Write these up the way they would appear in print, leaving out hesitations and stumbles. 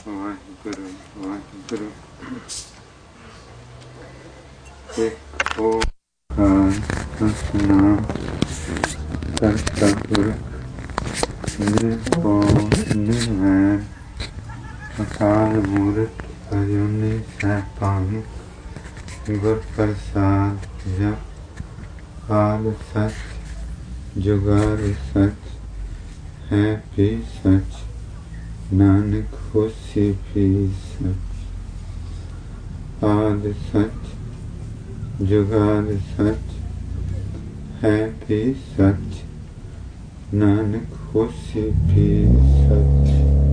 ਵਾਹਿਗੁਰੂ ਵਾਹਿਗੁਰੂ। ਇੱਕ ਓਂਕਾਰ ਸਤਿਨਾਮ ਕਰਤਾ ਪੁਰਖ ਨਿਰਭਉ ਨਿਰਵੈਰ ਅਕਾਲ ਮੂਰਤ ਅਜੂਨੀ ਸੈਭੰ ਗੁਰ ਪ੍ਰਸਾਦ ਜਪੁ ਕਾਲ ਸੱਚ ਜੁਗਾਦ ਸੱਚ ਹੈ ਵੀ ਸੱਚ ਨਾਨਕ ਹੋਸੀ ਵੀ ਸੱਚ। ਆਦਿ ਸੱਚ ਜੁਗਾਦ ਸੱਚ ਹੈ ਵੀ ਸੱਚ ਨਾਨਕ ਹੋਸੀ ਵੀ ਸੱਚ।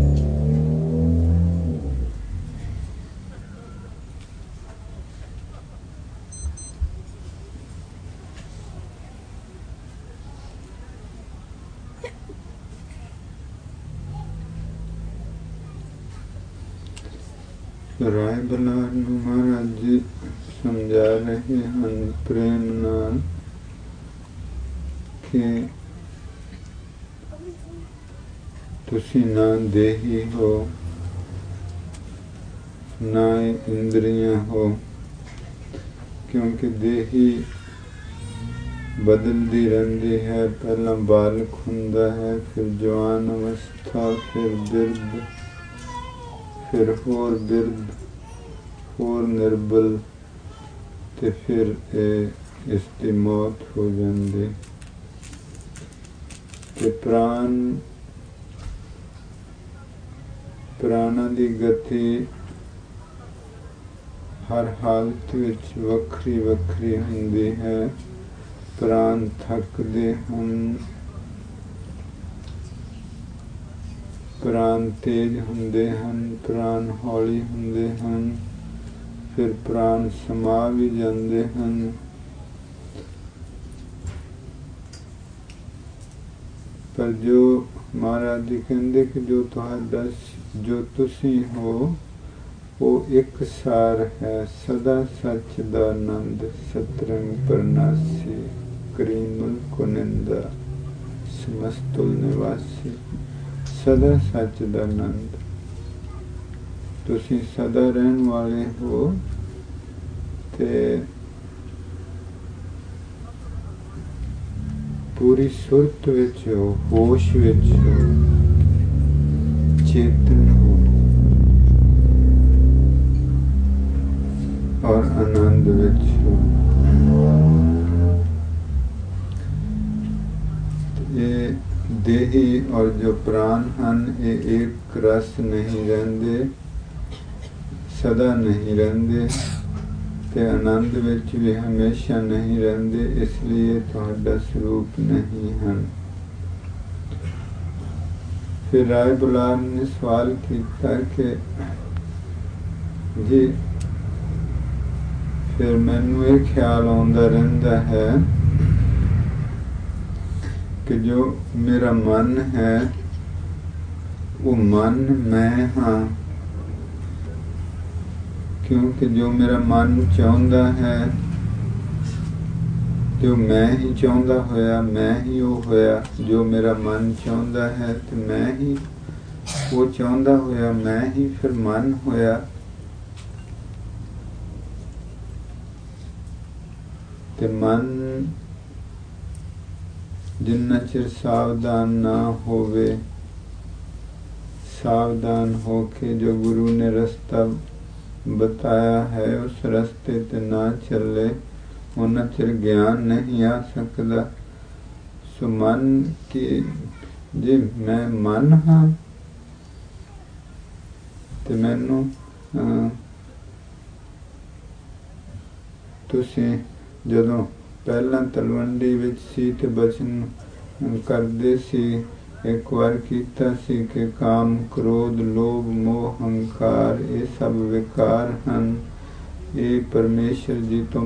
ਰਾਏ ਬਲਾਰ ਨੂੰ ਮਹਾਰਾਜ ਜੀ ਸਮਝਾ ਰਹੇ ਹਨ ਪ੍ਰੇਮ ਨਾਲ ਕਿ ਤੁਸੀਂ ਨਾ ਦੇਹੀ ਹੋ ਨਾ ਇੰਦਰੀਆਂ ਹੋ, ਕਿਉਂਕਿ ਦੇਹੀ ਬਦਲਦੀ ਰਹਿੰਦੀ ਹੈ। ਪਹਿਲਾਂ ਬਾਲਕ ਹੁੰਦਾ ਹੈ, ਫਿਰ ਜਵਾਨ ਅਵਸਥਾ, ਫਿਰ ਬਿਰਧ, ਫਿਰ ਹੋਰ ਬਿਰਧ, ਹੋਰ ਨਿਰਬਲ, ਤੇ ਫਿਰ ਇਸ ਦੀ ਮੌਤ ਹੋ ਜਾਂਦੀ। ਤੇ ਪ੍ਰਾਣਾਂ ਦੀ ਗਤੀ ਹਰ ਹਾਲਤ ਵਿੱਚ ਵੱਖਰੀ ਵੱਖਰੀ ਹੁੰਦੀ ਹੈ। ਪ੍ਰਾਣ ਥੱਕਦੇ ਹਨ, ਪ੍ਰਾਣ ਤੇਜ਼ ਹੁੰਦੇ ਹਨ, ਪ੍ਰਾਣ ਹੌਲੀ ਹੁੰਦੇ ਹਨ, ਫਿਰ ਪ੍ਰਾਣ ਸਮਾ ਵੀ ਜਾਂਦੇ ਹਨ। ਪਰ ਜੋ ਮਹਾਰਾਜ ਜੀ ਕਹਿੰਦੇ ਕਿ ਜੋ ਤੁਹਾਡਾ ਜੋ ਤੁਸੀਂ ਹੋ ਉਹ ਇੱਕ ਸਾਰ ਹੈ। ਸਦਾ ਸੱਚ ਦਾ ਆਨੰਦ ਸਤਰੰਗ ਪਰਨਾਸੀ ਕਰੀਮੁਲ ਕੁਨਿੰਦਾ ਸਮਸਤੁਲ ਨਿਵਾਸੀ। ਸਦਾ ਸੱਚ ਦਾ ਆਨੰਦ, ਤੁਸੀਂ ਸਦਾ ਰਹਿਣ ਵਾਲੇ ਹੋ ਤੇ ਪੂਰੀ ਸੁਰਤ ਵਿੱਚ ਹੋ, ਹੋਸ਼ ਵਿੱਚ ਹੋ, ਚੇਤਨ ਹੋ ਔਰ ਆਨੰਦ ਵਿੱਚ ਹੋ। ਇਹ ਦੇਹੀ ਔਰ ਜੋ ਪ੍ਰਾਣ ਹਨ ਇਹ ਇੱਕ ਰਸ ਨਹੀਂ ਰਹਿੰਦੇ, ਸਦਾ ਨਹੀਂ ਰਹਿੰਦੇ, ਤੇ ਆਨੰਦ ਵਿੱਚ ਵੀ ਹਮੇਸ਼ਾ ਨਹੀਂ ਰਹਿੰਦੇ। ਇਸ ਲਈ ਇਹ ਤੁਹਾਡਾ ਸਰੂਪ ਨਹੀਂ ਹਨ। ਫਿਰ ਰਾਏ ਬੁਲਾਰ ਨੇ ਸਵਾਲ ਕੀਤਾ ਕਿ ਜੀ ਫਿਰ ਮੈਨੂੰ ਇਹ ਖਿਆਲ ਆਉਂਦਾ ਰਹਿੰਦਾ ਹੈ ਕਿ ਜੋ ਮੇਰਾ ਮਨ ਹੈ ਉਹ ਮਨ ਮੈਂ ਹਾਂ, ਕਿਉਂਕਿ ਜੋ ਮੇਰਾ ਮਨ ਚਾਹੁੰਦਾ ਹੈ ਤੇ ਉਹ ਮੈਂ ਹੀ ਚਾਹੁੰਦਾ ਹੋਇਆ, ਮੈਂ ਹੀ ਉਹ ਹੋਇਆ। ਜੋ ਮੇਰਾ ਮਨ ਚਾਹੁੰਦਾ ਹੈ ਤੇ ਮੈਂ ਹੀ ਉਹ ਚਾਹੁੰਦਾ ਹੋਇਆ, ਮੈਂ ਹੀ ਫਿਰ ਮਨ ਹੋਇਆ। ਤੇ ਮਨ ਜਿੰਨਾ ਚਿਰ ਸਾਵਧਾਨ ਨਾ ਹੋਵੇ, ਸਾਵਧਾਨ ਹੋ ਕੇ ਜੋ ਗੁਰੂ ਨੇ ਰਸਤਾ ਬਤਾਇਆ ਹੈ ਉਸ ਰਸਤੇ ਤੇ ਨਾ ਚੱਲੇ, ਉਹਨਾਂ ਚਿਰ ਗਿਆਨ ਨਹੀਂ ਆ ਸਕਦਾ। ਸੋ ਮਨ ਕੀ ਜੇ ਮੈਂ ਮਨ ਹਾਂ ਤੇ ਮੈਨੂੰ ਤੁਸੀਂ ਜਦੋਂ ਪਹਿਲਾਂ ਤਲਵੰਡੀ ਵਿੱਚ ਸੀ ਤੇ ਬਚਨ ਕਰਦੇ ਸੀ, ਇੱਕ ਵਾਰ ਕੀਤਾ ਸੀ ਕਿ ਕਾਮ ਕ੍ਰੋਧ ਲੋਭ ਮੋਹ ਹੰਕਾਰ ਇਹ ਸਭ ਵਿਕਾਰ ਹਨ। ਇਹ ਪਰਮੇਸ਼ਰ ਜੀ ਤੋਂ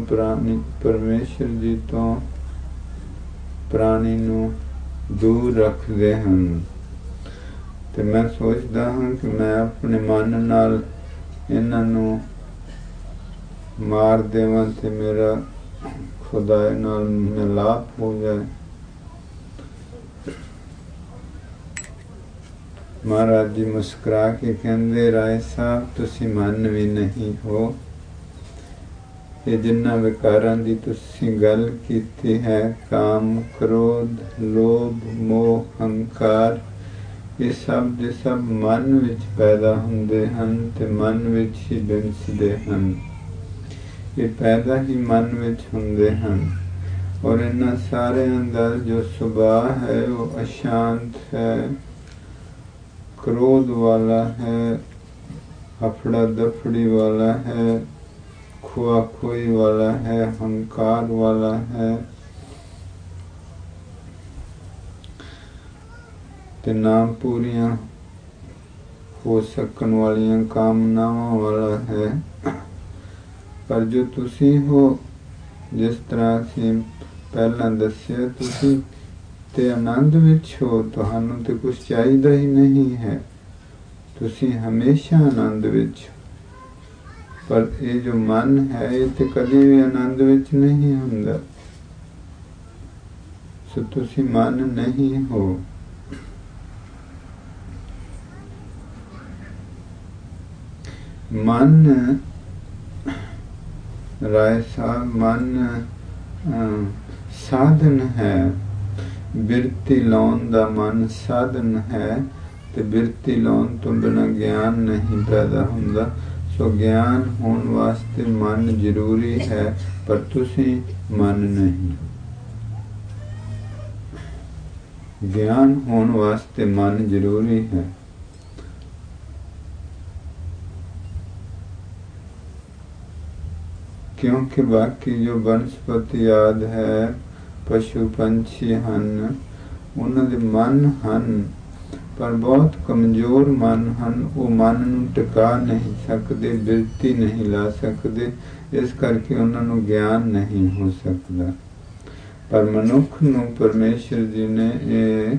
ਪ੍ਰਾਣੀ ਨੂੰ ਦੂਰ ਰੱਖਦੇ ਹਨ। ਤੇ ਮੈਂ ਸੋਚਦਾ ਹਾਂ ਕਿ ਮੈਂ ਆਪਣੇ ਮਨ ਨਾਲ ਇਹਨਾਂ ਨੂੰ ਮਾਰ ਦੇਵਾਂ ਤੇ ਮੇਰਾ ਖੁਦਾ ਨਾਲ ਮਿਲਾਪ ਹੋ ਜਾਏ। ਮਹਾਰਾਜ ਜੀ ਮੁਸਕਰਾ ਕੇ ਕਹਿੰਦੇ, ਰਾਏ ਸਾਹਿਬ ਤੁਸੀਂ ਮਨ ਵੀ ਨਹੀਂ ਹੋ। ਇਹ ਜਿੰਨਾਂ ਵਿਕਾਰਾਂ ਦੀ ਤੁਸੀਂ ਗੱਲ ਕੀਤੀ ਹੈ, ਕਾਮ, ਕ੍ਰੋਧ, ਲੋਭ, ਮੋਹ, ਹੰਕਾਰ, ਇਹ ਸਭ ਦੇ ਸਭ ਮਨ ਵਿੱਚ ਪੈਦਾ ਹੁੰਦੇ ਹਨ ਤੇ ਮਨ ਵਿੱਚ ਹੀ ਬਿੰਸਦੇ ਹਨ। ਇਹ ਪੈਦਾ ਹੀ ਮਨ ਵਿੱਚ ਹੁੰਦੇ ਹਨ। ਔਰ ਇਹਨਾਂ ਸਾਰਿਆਂ ਦਾ ਜੋ ਸੁਭਾਅ ਹੈ ਉਹ ਅਸ਼ਾਂਤ ਹੈ, क्रोध वाला है, अफड़ा दफड़ी वाला है, खोआ खोई वाला है, हंकार वाला है, ते ना पूरियां हो सकन वालियां कामनावां वाला है। पर जो तुसी हो, जिस तरह से पहला दस्या, तुसी ਤੇ ਆਨੰਦ ਵਿੱਚ ਹੋ, ਤੁਹਾਨੂੰ ਤੇ ਕੁਛ ਚਾਹੀਦਾ ਹੀ ਨਹੀਂ ਹੈ, ਤੁਸੀਂ ਹਮੇਸ਼ਾ ਆਨੰਦ ਵਿੱਚ। ਪਰ ਇਹ ਜੋ ਮਨ ਹੈ ਇਹ ਤੇ ਕਦੇ ਵੀ ਆਨੰਦ ਵਿੱਚ ਨਹੀਂ ਹੁੰਦਾ। ਸੋ ਤੁਸੀਂ ਮਨ ਨਹੀਂ ਹੋ। ਮਨ, ਰਾਏ ਸਾਹਿਬ, ਮਨ ਸਾਧਨ ਹੈ। ਬਿਰਤੀ ਲਾਉਣ ਦਾ ਮਨ ਸਾਧਨ ਹੈ ਤੇ ਬਿਰਤੀ ਲਾਉਣ ਤੋਂ ਬਿਨਾਂ ਗਿਆਨ ਨਹੀਂ ਪੈਦਾ ਹੁੰਦਾ। ਸੋ ਗਿਆਨ ਹੋਣ ਵਾਸਤੇ ਮਨ ਜ਼ਰੂਰੀ ਹੈ, ਪਰ ਤੁਸੀਂ ਮਨ ਨਹੀਂ। ਗਿਆਨ ਹੋਣ ਵਾਸਤੇ ਮਨ ਜ਼ਰੂਰੀ ਹੈ। ਕਿਉਂਕਿ ਬਾਕੀ ਜੋ ਬਨਸਪਤੀ ਆਦ ਹੈ, ਪਸ਼ੂ ਪੰਛੀ ਹਨ, ਉਹਨਾਂ ਦੇ ਮਨ ਹਨ, ਪਰ ਬਹੁਤ ਕਮਜ਼ੋਰ ਮਨ ਹਨ। ਉਹ ਮਨ ਨੂੰ ਟਿਕਾ ਨਹੀਂ ਸਕਦੇ, ਬਿਰਤੀ ਨਹੀਂ ਲਾ ਸਕਦੇ, ਇਸ ਕਰਕੇ ਉਹਨਾਂ ਨੂੰ ਗਿਆਨ ਨਹੀਂ ਹੋ ਸਕਦਾ। ਪਰ ਮਨੁੱਖ ਨੂੰ ਪਰਮੇਸ਼ਰ ਜੀ ਨੇ ਇਹ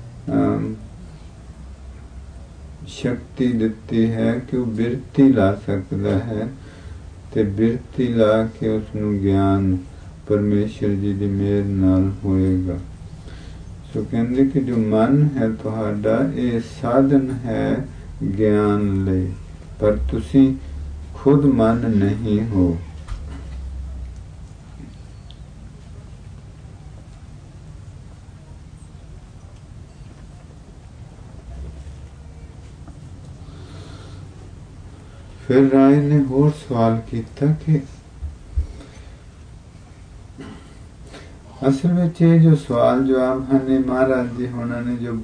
ਸ਼ਕਤੀ ਦਿੱਤੀ ਹੈ ਕਿ ਉਹ ਬਿਰਤੀ ਲਾ ਸਕਦਾ ਹੈ ਤੇ ਬਿਰਤੀ ਲਾ ਕੇ ਉਸ ਨੂੰ ਗਿਆਨ परमेश्वर जी की मेहर नाल होएगा। सो कहते कि जो मन है तुहाडा ये साधन है ज्ञान लई, पर तुसी खुद मन नहीं हो। फिर राय ने होर सवाल किया कि असल में ये जो सवाल जवाब हैं महाराज जी होना ने जो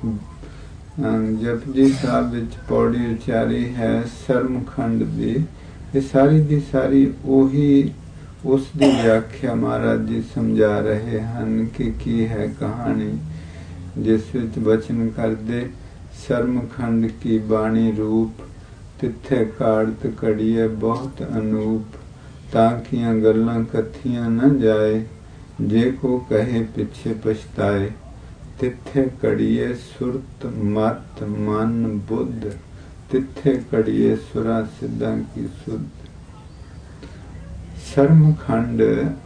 जपजी साहब विच पौड़ी उचारी है सरमखंड दी, ये सारी दी सारी ओही उस दी व्याख्या महाराज जी समझा रहे हैं कि की है कहानी, जिस विच वचन करदे सरमखंड की बाणी रूप, तिथे काड़त कड़िए बहुत अनूप, ताकियां गल्लां कथियां न जाए, जे को कहे पिछे पछताए, तिथे कड़िए सुरत मत मन बुद्ध, तिथे कड़िए सुरा सिद्धा की सुध। सरमखंड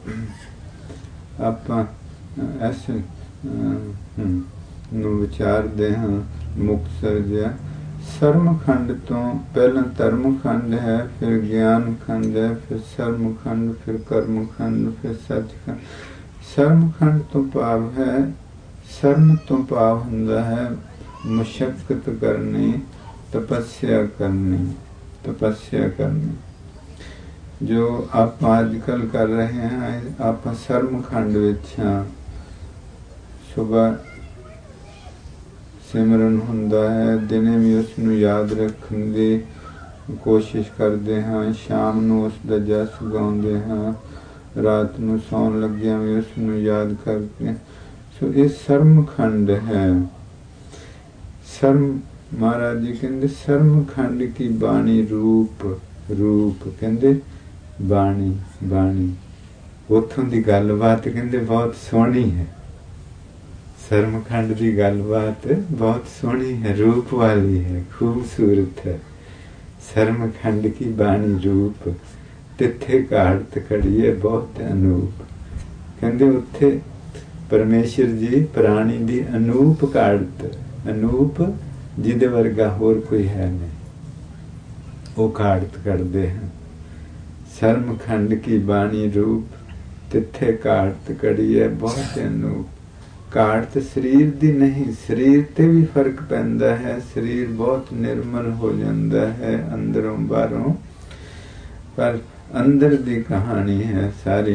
आपां ऐसे ਨੂੰ ਵਿਚਾਰਦੇ ਹਾਂ ਮੁਕਤਸਰ ਜਿਹਾ। ਸਰਮਖੰਡ ਤੋਂ ਪਹਿਲਾਂ ਧਰਮਖੰਡ ਹੈ, ਫਿਰ ਗਿਆਨਖੰਡ ਹੈ, ਫਿਰ ਸਰਮਖੰਡ, ਫਿਰ ਕਰਮਖੰਡ, ਫਿਰ ਸੱਚਖੰਡ। ਸਰਮਖੰਡ ਤੋਂ ਭਾਵ ਹੈ, ਸਰਮ ਤੋਂ ਭਾਵ ਹੁੰਦਾ ਹੈ ਮੁਸ਼ੱਕਤ ਕਰਨੀ, ਤਪੱਸਿਆ ਕਰਨੀ, ਤਪੱਸਿਆ ਕਰਨੀ। ਜੋ ਆਪਾਂ ਅੱਜ ਕੱਲ੍ਹ ਕਰ ਰਹੇ ਹਾਂ, ਆਪਾਂ ਸਰਮਖੰਡ ਵਿੱਚ ਹਾਂ। ਸੁਬਹ ਸਿਮਰਨ ਹੁੰਦਾ ਹੈ, ਦਿਨੇ ਵੀ ਉਸ ਨੂੰ ਯਾਦ ਰੱਖਣ ਦੀ ਕੋਸ਼ਿਸ਼ ਕਰਦੇ ਹਾਂ, ਸ਼ਾਮ ਨੂੰ ਉਸ ਦਾ ਜਸ ਗਾਉਂਦੇ ਹਾਂ, ਰਾਤ ਨੂੰ ਸੌਣ ਲੱਗਿਆਂ ਵੀ ਉਸ ਨੂੰ ਯਾਦ ਕਰਕੇ। ਸੋ ਇਹ ਸਰਮਖੰਡ ਹੈ। ਸਰਮ ਮਹਾਰਾਜ ਜੀ ਕਹਿੰਦੇ ਸਰਮਖੰਡ ਕੀ ਬਾਣੀ ਰੂਪ, ਰੂਪ ਕਹਿੰਦੇ ਬਾਣੀ, ਬਾਣੀ ਉੱਥੋਂ ਦੀ ਗੱਲਬਾਤ ਕਹਿੰਦੇ ਬਹੁਤ ਸੋਹਣੀ ਹੈ। सरमखंड की गलबात बहुत सोहनी है, रूप वाली है, खूबसूरत है। सरमखंड की बाणी रूप, तिथे काड़त कड़िए बहुत अनूप। कहते उत्थे परमेश्वर जी प्राणी दी अनूप काड़त, अनूप ਜਿਹਦੇ ਵਰਗਾ ਹੋਰ ਕੋਈ ਹੈ ਨਹੀਂ। ਉਹ ਘਾੜਤ ਕਰਦੇ ਹਨ। ਸਰਮ ਖੰਡ ਕੀ ਬਾਣੀ ਰੂਪ ਤਿੱਥੇ ਘਾੜਤ ਕੜੀ ਹੈ ਬਹੁਤ ਅਨੂਪ। ਘਾੜਤ ਸਰੀਰ ਦੀ ਨਹੀਂ, ਸਰੀਰ ਤੇ ਵੀ ਫਰਕ ਪੈਂਦਾ ਹੈ। ਸਰੀਰ ਬਹੁਤ ਨਿਰਮਲ ਹੋ ਜਾਂਦਾ ਹੈ ਅੰਦਰੋਂ ਬਾਹਰੋਂ, ਪਰ ਅੰਦਰ ਦੀ ਕਹਾਣੀ ਹੈ ਸਾਰੀ।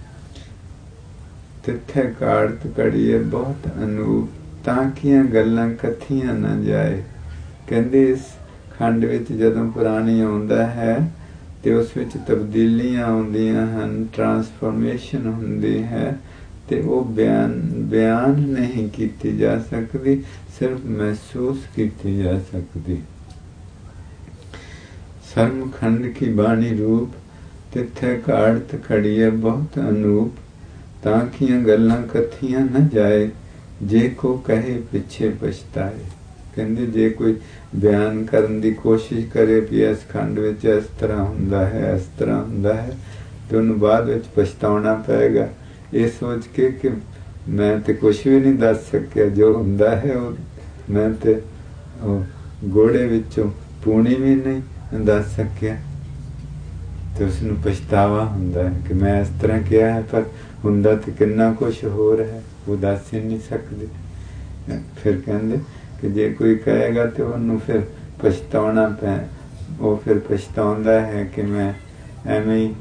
ਤਿੱਥੇ ਘਾੜਤ ਕੜੀ ਹੈ ਬਹੁਤ ਅਨੂਪ, ਤਾਂ ਕੀਆਂ ਗੱਲਾਂ ਕਥੀਆਂ ਨਾ ਜਾਏ। ਕਹਿੰਦੇ ਇਸ ਖੰਡ ਵਿੱਚ ਜਦੋਂ ਪੁਰਾਣੀ ਆਉਂਦਾ ਹੈ ਤੇ ਉਸ ਵਿੱਚ ਤਬਦੀਲੀਆਂ ਆਉਂਦੀਆਂ ਹਨ, ਟਰਾਂਸਫੋਰਮੇਸ਼ਨ ਹੁੰਦੀ ਹੈ, ਤੇ ਉਹ ਬਿਆਨ ਨਹੀਂ ਕੀਤੀ ਜਾ ਸਕਦੀ, ਸਿਰਫ ਮਹਿਸੂਸ ਕੀਤੀ ਜਾ ਸਕਦੀ। ਸਰਮ ਖੰਡ ਕੀ ਬਾਣੀ ਰੂਪ ਤਿੱਥੇ ਘਾੜਤ ਖੜੀ ਹੈ ਬਹੁਤ ਅਨੂਪ, ਤਾਂ ਕੀਆਂ ਗੱਲਾਂ ਕਥੀਆਂ ਨਾ ਜਾਏ। ਜੇ ਕੋ ਕਹੇ ਪਿੱਛੇ ਪਛਤਾਏ। ਕਹਿੰਦੇ ਜੇ ਕੋਈ ਬਿਆਨ ਕਰਨ ਦੀ ਕੋਸ਼ਿਸ਼ ਕਰੇ ਵੀ ਇਸ ਖੰਡ ਵਿੱਚ ਇਸ ਤਰ੍ਹਾਂ ਹੁੰਦਾ ਹੈ, ਇਸ ਤਰ੍ਹਾਂ ਹੁੰਦਾ ਹੈ, ਤੇ ਉਹਨੂੰ ਬਾਅਦ ਵਿੱਚ ਪਛਤਾਉਣਾ ਪਏਗਾ, ਇਹ ਸੋਚ ਕੇ ਕਿ ਮੈਂ ਤੇ ਕੁਛ ਵੀ ਨਹੀਂ ਦੱਸ ਸਕਿਆ, ਜੋ ਹੁੰਦਾ ਹੈ ਉਹ ਮੈਂ ਤੇ ਗੋੜੇ ਵਿੱਚੋਂ ਪੂਣੀ ਵੀ ਨਹੀਂ ਦੱਸ ਸਕਿਆ। ਤੇ ਉਸਨੂੰ ਪਛਤਾਵਾ ਹੁੰਦਾ ਹੈ ਕਿ ਮੈਂ ਇਸ ਤਰ੍ਹਾਂ ਕਿਹਾ ਹੈ, ਪਰ ਹੁੰਦਾ ਤੇ ਕਿੰਨਾ ਕੁਛ ਹੋਰ ਹੈ, ਉਹ ਦੱਸ ਹੀ ਨਹੀਂ ਸਕਦੇ। ਫਿਰ ਕਹਿੰਦੇ ਕਿ ਜੇ ਕੋਈ ਕਹੇਗਾ ਤੇ ਉਹਨੂੰ ਫਿਰ ਪਛਤਾਉਣਾ ਪੈ, ਉਹ ਫਿਰ ਪਛਤਾਉਂਦਾ ਹੈ ਕਿ ਮੈਂ ਐਵੇਂ ਹੀ,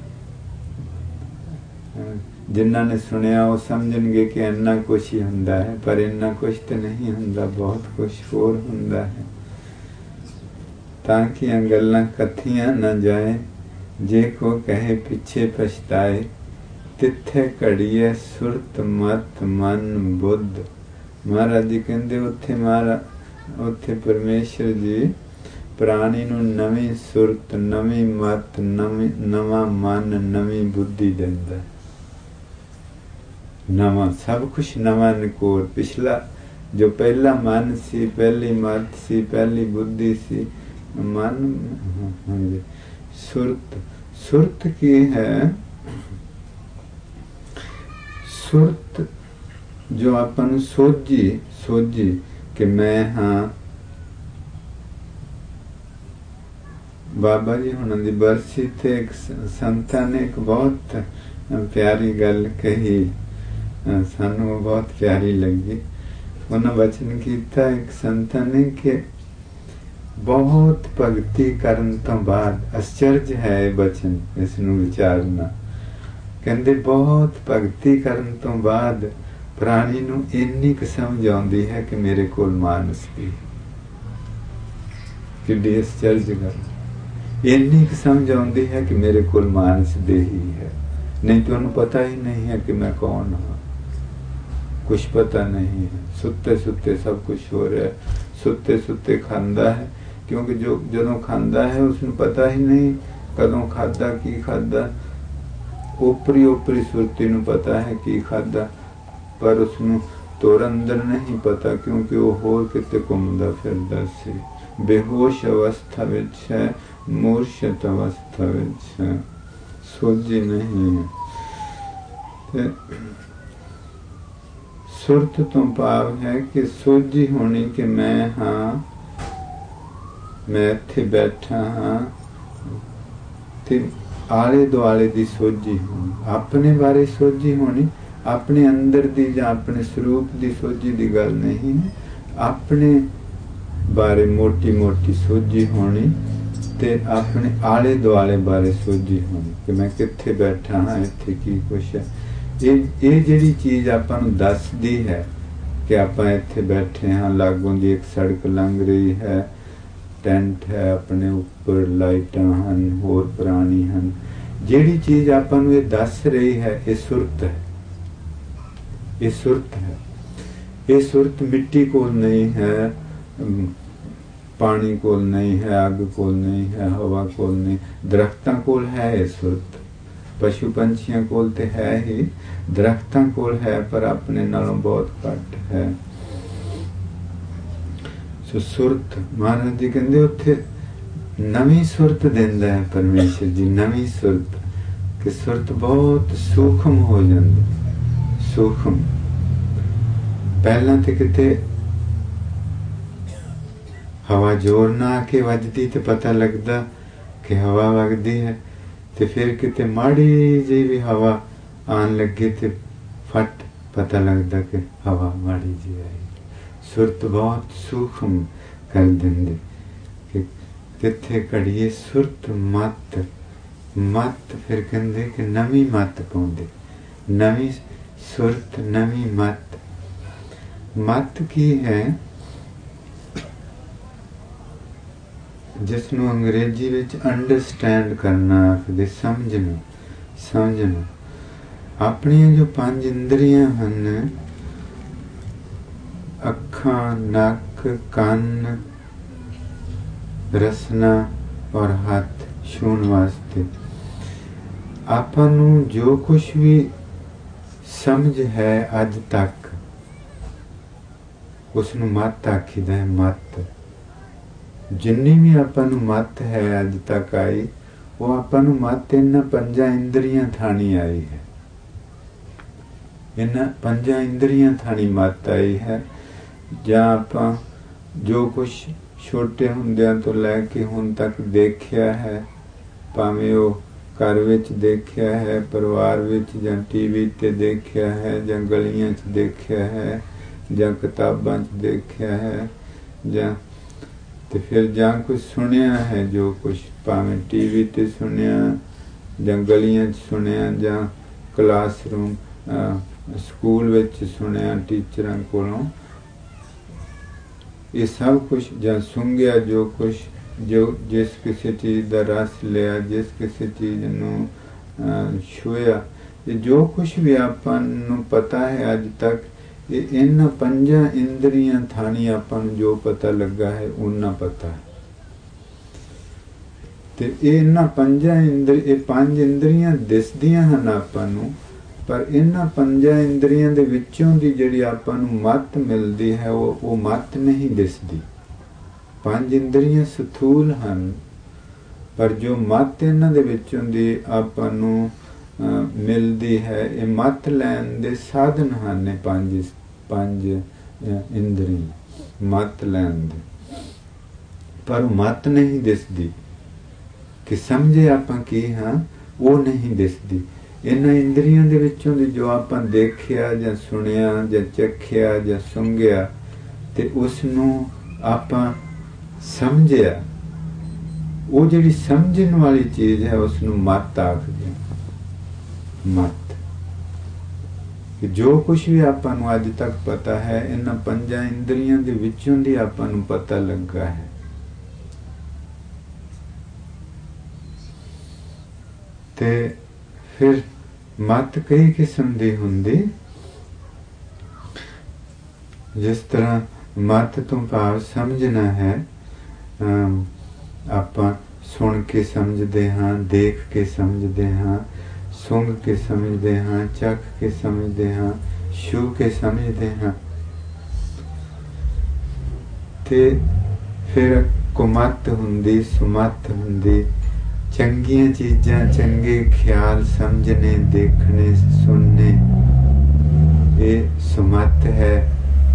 ਜਿਨ੍ਹਾਂ ਨੇ ਸੁਣਿਆ ਉਹ ਸਮਝਣਗੇ ਕਿ ਇੰਨਾ ਕੁਛ ਹੀ ਹੁੰਦਾ ਹੈ, ਪਰ ਇੰਨਾ ਕੁਛ ਤੇ ਨਹੀਂ ਹੁੰਦਾ, ਬਹੁਤ ਕੁਛ ਹੋਰ ਹੁੰਦਾ ਹੈ। ਤਾਂ ਕੀਆਂ ਗੱਲਾਂ ਕਥੀਆਂ ਨਾ ਜਾਏ, ਜੇ ਕੋ ਕਹੇ ਪਿੱਛੇ ਪਛਤਾਏ। ਤਿੱਥੇ ਘੜੀਏ ਸੁਰਤ ਮਤ ਮਨ ਬੁੱਧ। ਮਹਾਰਾਜ ਜੀ ਕਹਿੰਦੇ ਉੱਥੇ ਪਰਮੇਸ਼ਰ ਜੀ ਪ੍ਰਾਣੀ ਨੂੰ ਨਵੀਂ ਸੁਰਤ, ਨਵੀਂ ਮਤ, ਨਵਾਂ ਮਨ, ਨਵੀਂ ਬੁੱਧੀ ਦਿੰਦਾ। ਨਵਾਂ ਸਭ ਕੁਛ ਨਵਾਂ ਨਿਕੋਰ। ਪਿਛਲਾ ਜੋ ਪਹਿਲਾ ਮਨ ਸੀ, ਪਹਿਲੀ ਮਤ ਸੀ, ਪਹਿਲੀ ਬੁੱਧੀ ਸੀ, ਮਨ ਸੁਰਤ। ਸੁਰਤ ਕੀ ਹੈ? ਸੁਰਤ ਜੋ ਆਪਾਂ ਨੂੰ ਸੋਝੀ ਕਿ ਮੈਂ ਹਾਂ। ਬਾਬਾ ਜੀ ਹੁਣਾਂ ਦੀ ਬਰਸੀ ਤੇ ਇੱਕ ਸੰਤਾਂ ਨੇ ਇੱਕ ਬਹੁਤ ਪਿਆਰੀ ਗੱਲ ਕਹੀ, ਸਾਨੂੰ ਉਹ ਬਹੁਤ ਪਿਆਰੀ ਲੱਗੀ। ਉਹਨਾਂ ਵਚਨ ਕੀਤਾ ਇੱਕ ਸੰਤਾਂ ਨੇ ਕਿ ਬਹੁਤ ਭਗਤੀ ਕਰਨ ਤੋਂ ਬਾਅਦ, ਅਚਰਜ ਹੈ ਇਹ ਬਚਨ, ਇਸ ਨੂੰ ਵਿਚਾਰਨਾ। ਕਹਿੰਦੇ ਬਹੁਤ ਭਗਤੀ ਕਰਨ ਤੋਂ ਬਾਅਦ ਪ੍ਰਾਣੀ ਨੂੰ ਇੰਨੀ ਕੁ ਸਮਝ ਆਉਂਦੀ ਹੈ ਕਿ ਮੇਰੇ ਕੋਲ ਮਾਨਸ ਦੀ ਕਿੱਡੀ ਅਚਰਜ ਗੱਲ, ਇੰਨੀ ਕੁ ਸਮਝ ਆਉਂਦੀ ਹੈ ਕਿ ਮੇਰੇ ਕੋਲ ਮਾਨਸ ਦੇ ਹੀ ਹੈ, ਨਹੀਂ ਤਾਂ ਉਹਨੂੰ ਪਤਾ ਹੀ ਨਹੀਂ ਹੈ ਕਿ ਮੈਂ ਕੌਣ ਹਾਂ, ਕੁਛ ਪਤਾ ਨਹੀਂ ਹੈ। ਸੁੱਤੇ ਸੁੱਤੇ ਸਭ ਕੁਛ ਹੋ ਰਿਹਾ, ਸੁੱਤੇ ਸੁੱਤੇ ਖਾਂਦਾ ਹੈ, ਕਿਉਂਕਿ ਜਦੋਂ ਖਾਂਦਾ ਹੈ ਉਸਨੂੰ ਪਤਾ ਹੀ ਨਹੀਂ ਕਦੋਂ ਖਾਧਾ, ਕੀ ਖਾਧਾ। ਓਪਰੀ ਸੁਰਤੀ ਨੂੰ ਪਤਾ ਹੈ ਕੀ ਖਾਧਾ, ਪਰ ਉਸਨੂੰ ਤੋਰ ਅੰਦਰ ਨਹੀਂ ਪਤਾ, ਕਿਉਂਕਿ ਉਹ ਹੋਰ ਕਿਤੇ ਘੁੰਮਦਾ ਫਿਰਦਾ ਸੀ। ਬੇਹੋਸ਼ ਅਵਸਥਾ ਵਿੱਚ ਹੈ, ਮੂਰਛਤ ਅਵਸਥਾ ਵਿੱਚ ਹੈ, ਸੋਝੀ ਨਹੀਂ ਹੈ। ਤੇ ਸੁਰਤ ਤੋਂ ਭਾਵ ਹੈ ਕਿ ਸੋਝੀ ਹੋਣੀ ਕਿ ਮੈਂ ਹਾਂ, ਮੈਂ ਇੱਥੇ ਬੈਠਾ ਹਾਂ, ਤੇ ਆਲੇ ਦੁਆਲੇ ਦੀ ਸੋਝੀ ਹੋਣੀ, ਆਪਣੇ ਬਾਰੇ ਸੋਝੀ ਹੋਣੀ, ਆਪਣੇ ਅੰਦਰ ਦੀ ਜਾਂ ਆਪਣੇ ਸਰੂਪ ਦੀ ਸੋਝੀ ਦੀ ਗੱਲ ਨਹੀਂ, ਆਪਣੇ ਬਾਰੇ ਮੋਟੀ ਮੋਟੀ ਸੋਝੀ ਹੋਣੀ, ਤੇ ਆਪਣੇ ਆਲੇ ਦੁਆਲੇ ਬਾਰੇ ਸੋਝੀ ਹੋਣੀ ਕਿ ਮੈਂ ਕਿੱਥੇ ਬੈਠਾ ਹਾਂ, ਇੱਥੇ ਕੀ ਕੁਛ ਹੈ। ਇਹ ਜਿਹੜੀ ਚੀਜ਼ ਆਪਾਂ ਨੂੰ ਦੱਸਦੀ ਹੈ ਕਿ ਆਪਾਂ ਇੱਥੇ ਬੈਠੇ ਹਾਂ, ਲਾਗੋਂ ਦੀ ਇੱਕ ਸੜਕ ਲੰਘ ਰਹੀ ਹੈ, ਟੈਂਟ ਹੈ, ਆਪਣੇ ਉੱਪਰ ਲਾਈਟਾਂ ਹਨ, ਹੋਰ ਪ੍ਰਾਣੀ ਹਨ, ਜਿਹੜੀ ਚੀਜ਼ ਆਪਾਂ ਨੂੰ ਇਹ ਦੱਸ ਰਹੀ ਹੈ, ਇਹ ਸੁਰਤ ਹੈ। ਇਹ ਸੁਰਤ ਹੈ। ਇਹ ਸੁਰਤ ਮਿੱਟੀ ਕੋਲ ਨਹੀਂ ਹੈ, ਪਾਣੀ ਕੋਲ ਨਹੀਂ ਹੈ, ਅੱਗ ਕੋਲ ਨਹੀਂ ਹੈ, ਹਵਾ ਕੋਲ ਨਹੀਂ, ਦਰਖਤਾਂ ਕੋਲ ਹੈ ਇਹ ਸੁਰਤ। ਪਸ਼ੂ ਪੰਛੀਆਂ ਕੋਲ ਤੇ ਹੈ ਹੀ, ਦਰਖਤਾਂ ਕੋਲ ਹੈ, ਪਰ ਆਪਣੇ ਨਾਲੋਂ ਬਹੁਤ ਘੱਟ ਹੈ। ਸੋ ਸੁਰਤ, ਮਹਾਰਾਜ ਜੀ ਕਹਿੰਦੇ ਉੱਥੇ ਨਵੀਂ ਸੁਰਤ ਦਿੰਦਾ ਹੈ ਪਰਮੇਸ਼ਰ ਜੀ, ਨਵੀਂ ਸੁਰਤ, ਕਿ ਸੁਰਤ ਬਹੁਤ ਸੂਖਮ ਹੋ ਜਾਂਦੀ, ਸੂਖਮ। ਪਹਿਲਾਂ ਤੇ ਕਿਤੇ ਹਵਾ ਜ਼ੋਰ ਨਾ ਆ ਕੇ ਵੱਜਦੀ ਤੇ ਪਤਾ ਲੱਗਦਾ ਕਿ ਹਵਾ ਵਗਦੀ ਹੈ, ਤੇ ਫਿਰ ਕਿਤੇ ਮਾੜੀ ਜਿਹੀ ਵੀ ਹਵਾ ਆਉਣ ਲੱਗੇ ਤੇ ਫਟ ਪਤਾ ਲੱਗਦਾ ਕਿ ਹਵਾ ਮਾੜੀ ਜਿਹੀ ਆਈ। ਸੁਰਤ ਬਹੁਤ ਸੂਖਮ ਕਰ ਦਿੰਦੇ ਕਿ ਕਿੱਥੇ ਘੜੀਏ ਸੁਰਤ ਮੱਤ ਫਿਰ ਕਹਿੰਦੇ ਕਿ ਨਵੀਂ ਮੱਤ ਪਾਉਂਦੇ, ਨਵੀਂ ਸੁਰਤ ਨਵੀਂ ਮੱਤ ਕੀ ਹੈ? ਜਿਸ ਨੂੰ ਅੰਗਰੇਜ਼ੀ ਵਿੱਚ ਅੰਡਰਸਟੈਂਡ ਕਰਨਾ ਆਖਦੇ, ਸਮਝਣਾ। ਆਪਣੀਆਂ ਜੋ 5 ਇੰਦਰੀਆਂ ਹਨ, ਅੱਖਾਂ, ਨੱਕ, ਕੰਨ, ਰਸਨਾ ਔਰ ਹੱਥ ਛੂਹਣ ਵਾਸਤੇ, ਆਪਾਂ ਨੂੰ ਜੋ ਕੁਛ ਵੀ ਸਮਝ ਹੈ ਅੱਜ ਤੱਕ, ਉਸ ਨੂੰ ਮੱਤ ਆਖੀਦਾ ਹੈ। ਮੱਤ, ਜਿੰਨੀ ਵੀ ਆਪਾਂ ਨੂੰ ਮੱਤ ਹੈ ਅੱਜ ਤੱਕ ਆਈ, ਉਹ ਆਪਾਂ ਨੂੰ ਮੱਤ ਇਹਨਾਂ 5 ਇੰਦਰੀਆਂ ਥਾਣੀ ਆਈ ਹੈ। ਇਹਨਾਂ 5 ਇੰਦਰੀਆਂ ਥਾਣੀ ਮੱਤ ਆਈ ਹੈ। ਜਾਂ ਆਪਾਂ ਜੋ ਕੁਛ ਛੋਟੇ ਹੁੰਦਿਆਂ ਤੋਂ ਲੈ ਕੇ ਹੁਣ ਤੱਕ ਦੇਖਿਆ ਹੈ, ਭਾਵੇਂ ਉਹ ਘਰ ਵਿੱਚ ਦੇਖਿਆ ਹੈ, ਪਰਿਵਾਰ ਵਿੱਚ, ਜਾਂ TV ਤੇ ਦੇਖਿਆ ਹੈ, ਜਾਂ ਗਲੀਆਂ 'ਚ ਦੇਖਿਆ ਹੈ, ਜਾਂ ਕਿਤਾਬਾਂ 'ਚ ਦੇਖਿਆ ਹੈ, ਜਾਂ ਤੇ ਫਿਰ ਜਾਂ ਕੁਛ ਸੁਣਿਆ ਹੈ, ਜੋ ਕੁਛ ਭਾਵੇਂ TV ਤੇ ਸੁਣਿਆ, ਜਾਂ ਗਲੀਆਂ 'ਚ ਸੁਣਿਆ, ਜਾਂ ਕਲਾਸਰੂਮ ਸਕੂਲ ਵਿੱਚ ਸੁਣਿਆ ਟੀਚਰਾਂ ਕੋਲੋਂ, ਇਹ ਸਭ ਕੁਛ, ਜਾਂ ਸੁੰਘਿਆ ਜੋ ਕੁਛ, ਜੋ ਜਿਸ ਕਿਸੇ ਚੀਜ਼ ਦਾ ਰਸ ਲਿਆ, ਜਿਸ ਕਿਸੇ ਚੀਜ਼ ਨੂੰ ਛੂਹਿਆ, ਇਹ ਜੋ ਕੁਛ ਵੀ ਆਪਾਂ ਨੂੰ ਪਤਾ ਹੈ ਅੱਜ ਤੱਕ, ਇਹ ਇਹਨਾਂ 5 ਇੰਦਰੀਆਂ ਥਾਣੀ ਆਪਾਂ ਨੂੰ ਜੋ ਪਤਾ ਲੱਗਾ ਹੈ ਉਹਨਾਂ ਪਤਾ ਹੈ। ਤੇ ਇਹਨਾਂ 5 ਇੰਦਰੀਆਂ ਦਿਸਦੀਆਂ ਹਨ ਆਪਾਂ ਨੂੰ, ਪਰ ਇਹਨਾਂ 5 ਇੰਦਰੀਆਂ ਦੇ ਵਿੱਚੋਂ ਦੀ ਜਿਹੜੀ ਆਪਾਂ ਨੂੰ ਮੱਤ ਮਿਲਦੀ ਹੈ, ਉਹ ਮੱਤ ਨਹੀਂ ਦਿਸਦੀ। 5 ਇੰਦਰੀਆਂ ਸਥੂਲ ਹਨ, ਪਰ ਜੋ ਮੱਤ ਇਹਨਾਂ ਦੇ ਵਿੱਚੋਂ ਦੀ ਆਪਾਂ ਨੂੰ ਮਿਲਦੀ ਹੈ, ਇਹ ਮੱਤ ਲੈਣ ਦੇ ਸਾਧਨ ਹਨ। ਇਹ 5 ਇੰਦਰੀਆਂ ਮੱਤ ਲੈਣ ਦੇ, ਪਰ ਉਹ ਮੱਤ ਨਹੀਂ ਦਿਸਦੀ ਕਿ ਸਮਝੇ ਆਪਾਂ ਕੀ ਹਾਂ, ਉਹ ਨਹੀਂ ਦਿਸਦੀ। ਇਹਨਾਂ ਇੰਦਰੀਆਂ ਦੇ ਵਿੱਚੋਂ ਦੀ ਜੋ ਆਪਾਂ ਦੇਖਿਆ, ਜਾਂ ਸੁਣਿਆ, ਜਾਂ ਚੱਖਿਆ, ਜਾਂ ਸੁੰਘਿਆ, ਤੇ ਉਸ ਨੂੰ ਆਪਾਂ ਸਮਝਿਆ, ਉਹ ਜਿਹੜੀ ਸਮਝਣ ਵਾਲੀ ਚੀਜ਼ ਹੈ, ਉਸ ਨੂੰ ਮੱਤ ਆਖਦੇ। ਮੱਤ, ਕਿ ਜੋ ਕੁਛ ਵੀ ਆਪਾਂ ਨੂੰ ਅੱਜ ਤੱਕ ਪਤਾ ਹੈ, ਇਹਨਾਂ 5 ਇੰਦਰੀਆਂ ਦੇ ਵਿੱਚੋਂ ਦੀ ਆਪਾਂ ਨੂੰ ਪਤਾ ਲੱਗਾ ਹੈ। ਤੇ ਫਿਰ ਮੱਤ ਕਈ ਕਿਸਮ ਦੀ ਹੁੰਦੀ। ਜਿਸ ਤਰ੍ਹਾਂ ਮੱਤ ਤੋਂ ਭਾਵ ਸਮਝਣਾ ਹੈ, ਆਪਾਂ ਸੁਣ ਕੇ ਸਮਝਦੇ ਹਾਂ, ਦੇਖ ਕੇ ਸਮਝਦੇ ਹਾਂ, ਸੁੰਘ ਕੇ ਸਮਝਦੇ ਹਾਂ, ਚੱਖ ਕੇ ਸਮਝਦੇ ਹਾਂ, ਛੂਹ ਕੇ ਸਮਝਦੇ ਹਾਂ। ਤੇ ਫਿਰ ਕੁਮੱਤ ਹੁੰਦੀ, ਸੁਮੱਤ ਹੁੰਦੀ। ਚੰਗੀਆਂ ਚੀਜ਼ਾਂ, ਚੰਗੇ ਖਿਆਲ ਸਮਝਣੇ, ਦੇਖਣੇ, ਸੁਣਨੇ, ਇਹ ਸੁਮੱਤ ਹੈ।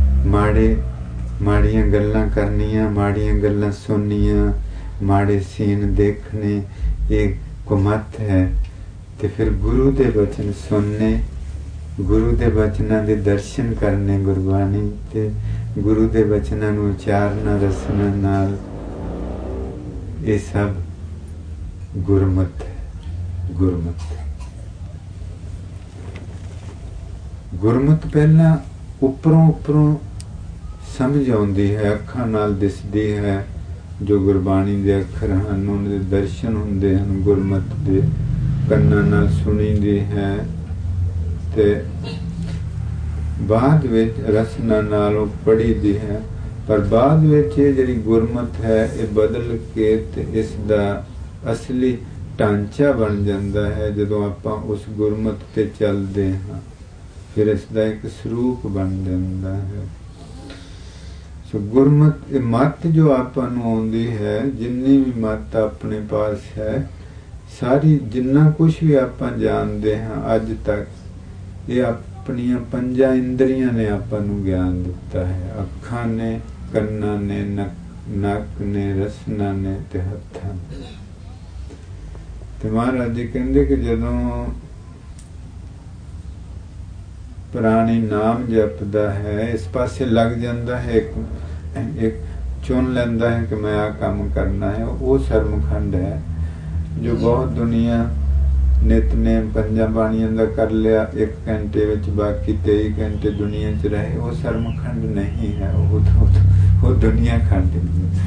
ਮਾੜੀਆਂ ਗੱਲਾਂ ਕਰਨੀਆਂ, ਮਾੜੀਆਂ ਗੱਲਾਂ ਸੁਣਨੀਆਂ, ਮਾੜੇ ਸੀਨ ਦੇਖਣੇ, ਇਹ ਕੁਮੱਤ ਹੈ। ਤੇ ਫਿਰ ਗੁਰੂ ਦੇ ਬਚਨ ਸੁਣਨੇ, ਗੁਰੂ ਦੇ ਬਚਨਾਂ ਦੇ ਦਰਸ਼ਨ ਕਰਨੇ, ਗੁਰਬਾਣੀ ਤੇ ਗੁਰੂ ਦੇ ਬਚਨਾਂ ਨੂੰ ਉਚਾਰਨਾ ਰਸਨਾ ਨਾਲ, ਇਹ ਸਭ ਗੁਰਮਤ ਹੈ। ਗੁਰਮਤ ਪਹਿਲਾਂ ਉੱਪਰੋਂ ਸਮਝ ਆਉਂਦੀ ਹੈ, ਅੱਖਾਂ ਨਾਲ ਦਿਸਦੀ ਹੈ। ਜੋ ਗੁਰਬਾਣੀ ਦੇ ਅੱਖਰ ਹਨ, ਉਹਨਾਂ ਦੇ ਦਰਸ਼ਨ ਹੁੰਦੇ ਹਨ, ਗੁਰਮਤ ਦੇ ਕੰਨਾਂ ਨਾਲ ਸੁਣੀਦੀ ਹੈ। ਤੇ ਬਾਅਦ ਵਿੱਚ ਰਸਨਾ ਨਾਲ ਉਹ ਪੜ੍ਹੀ ਦੀ ਹੈ। ਪਰ ਬਾਅਦ ਵਿੱਚ ਇਹ ਜਿਹੜੀ ਗੁਰਮਤ ਹੈ, ਇਹ ਬਦਲ ਕੇ ਤੇ ਇਸ ਦਾ ਅਸਲੀ ਢਾਂਚਾ ਬਣ ਜਾਂਦਾ ਹੈ। ਜਦੋਂ ਆਪਾਂ ਉਸ ਗੁਰਮਤ ਤੇ ਚੱਲਦੇ ਹਾਂ, ਫਿਰ ਇਸ ਦਾ ਇੱਕ ਸਰੂਪ ਬਣ ਜਾਂਦਾ ਹੈ। ਸੋ ਗੁਰਮਤ, ਇਹ ਮੱਤ ਜੋ ਆਪਾਂ ਨੂੰ ਆਉਂਦੀ ਹੈ, ਜਿੰਨੀ ਵੀ ਮੱਤ ਆਪਣੇ ਪਾਸ ਹੈ, ਸਾਰੀ ਜਿੰਨਾ ਕੁਛ ਵੀ ਆਪਾਂ ਜਾਣਦੇ ਹਾਂ ਅੱਜ ਤੱਕ, ਇਹ ਆਪਣੀਆਂ 5 ਇੰਦਰੀਆਂ ਨੇ ਆਪਾਂ ਨੂੰ ਗਿਆਨ ਦਿੱਤਾ ਹੈ। ਅੱਖਾਂ ਨੇ, ਕੰਨਾਂ ਨੇ, ਨੱਕ ਨੇ, ਰਸਨਾ ਨੇ ਤੇ ਹੱਥਾਂ ਨੇ। ਤੇ ਮਹਾਰਾਜ ਜੀ ਕਹਿੰਦੇ ਕਿ ਜਦੋਂ ਪ੍ਰਾਣੀ ਨਾਮ ਜਪਦਾ ਹੈ, ਇਸ ਪਾਸੇ ਲੱਗ ਜਾਂਦਾ ਹੈ, ਇੱਕ ਚੁਣ ਲੈਂਦਾ ਹੈ ਕਿ ਮੈਂ ਆਹ ਕੰਮ ਕਰਨਾ ਹੈ, ਉਹ ਸਰਮਖੰਡ ਹੈ। ਜੋ ਬਹੁਤ ਦੁਨੀਆ ਨਿਤਨੇਮ ਪੰਜਾਂ ਬਾਣੀਆਂ ਦਾ ਕਰ ਲਿਆ 1 ਘੰਟੇ ਵਿੱਚ, ਬਾਕੀ 23 ਘੰਟੇ ਦੁਨੀਆ 'ਚ ਰਹੇ, ਉਹ ਸਰਮਖੰਡ ਨਹੀਂ ਹੈ, ਉਹ ਦੁਨੀਆ ਖੰਡ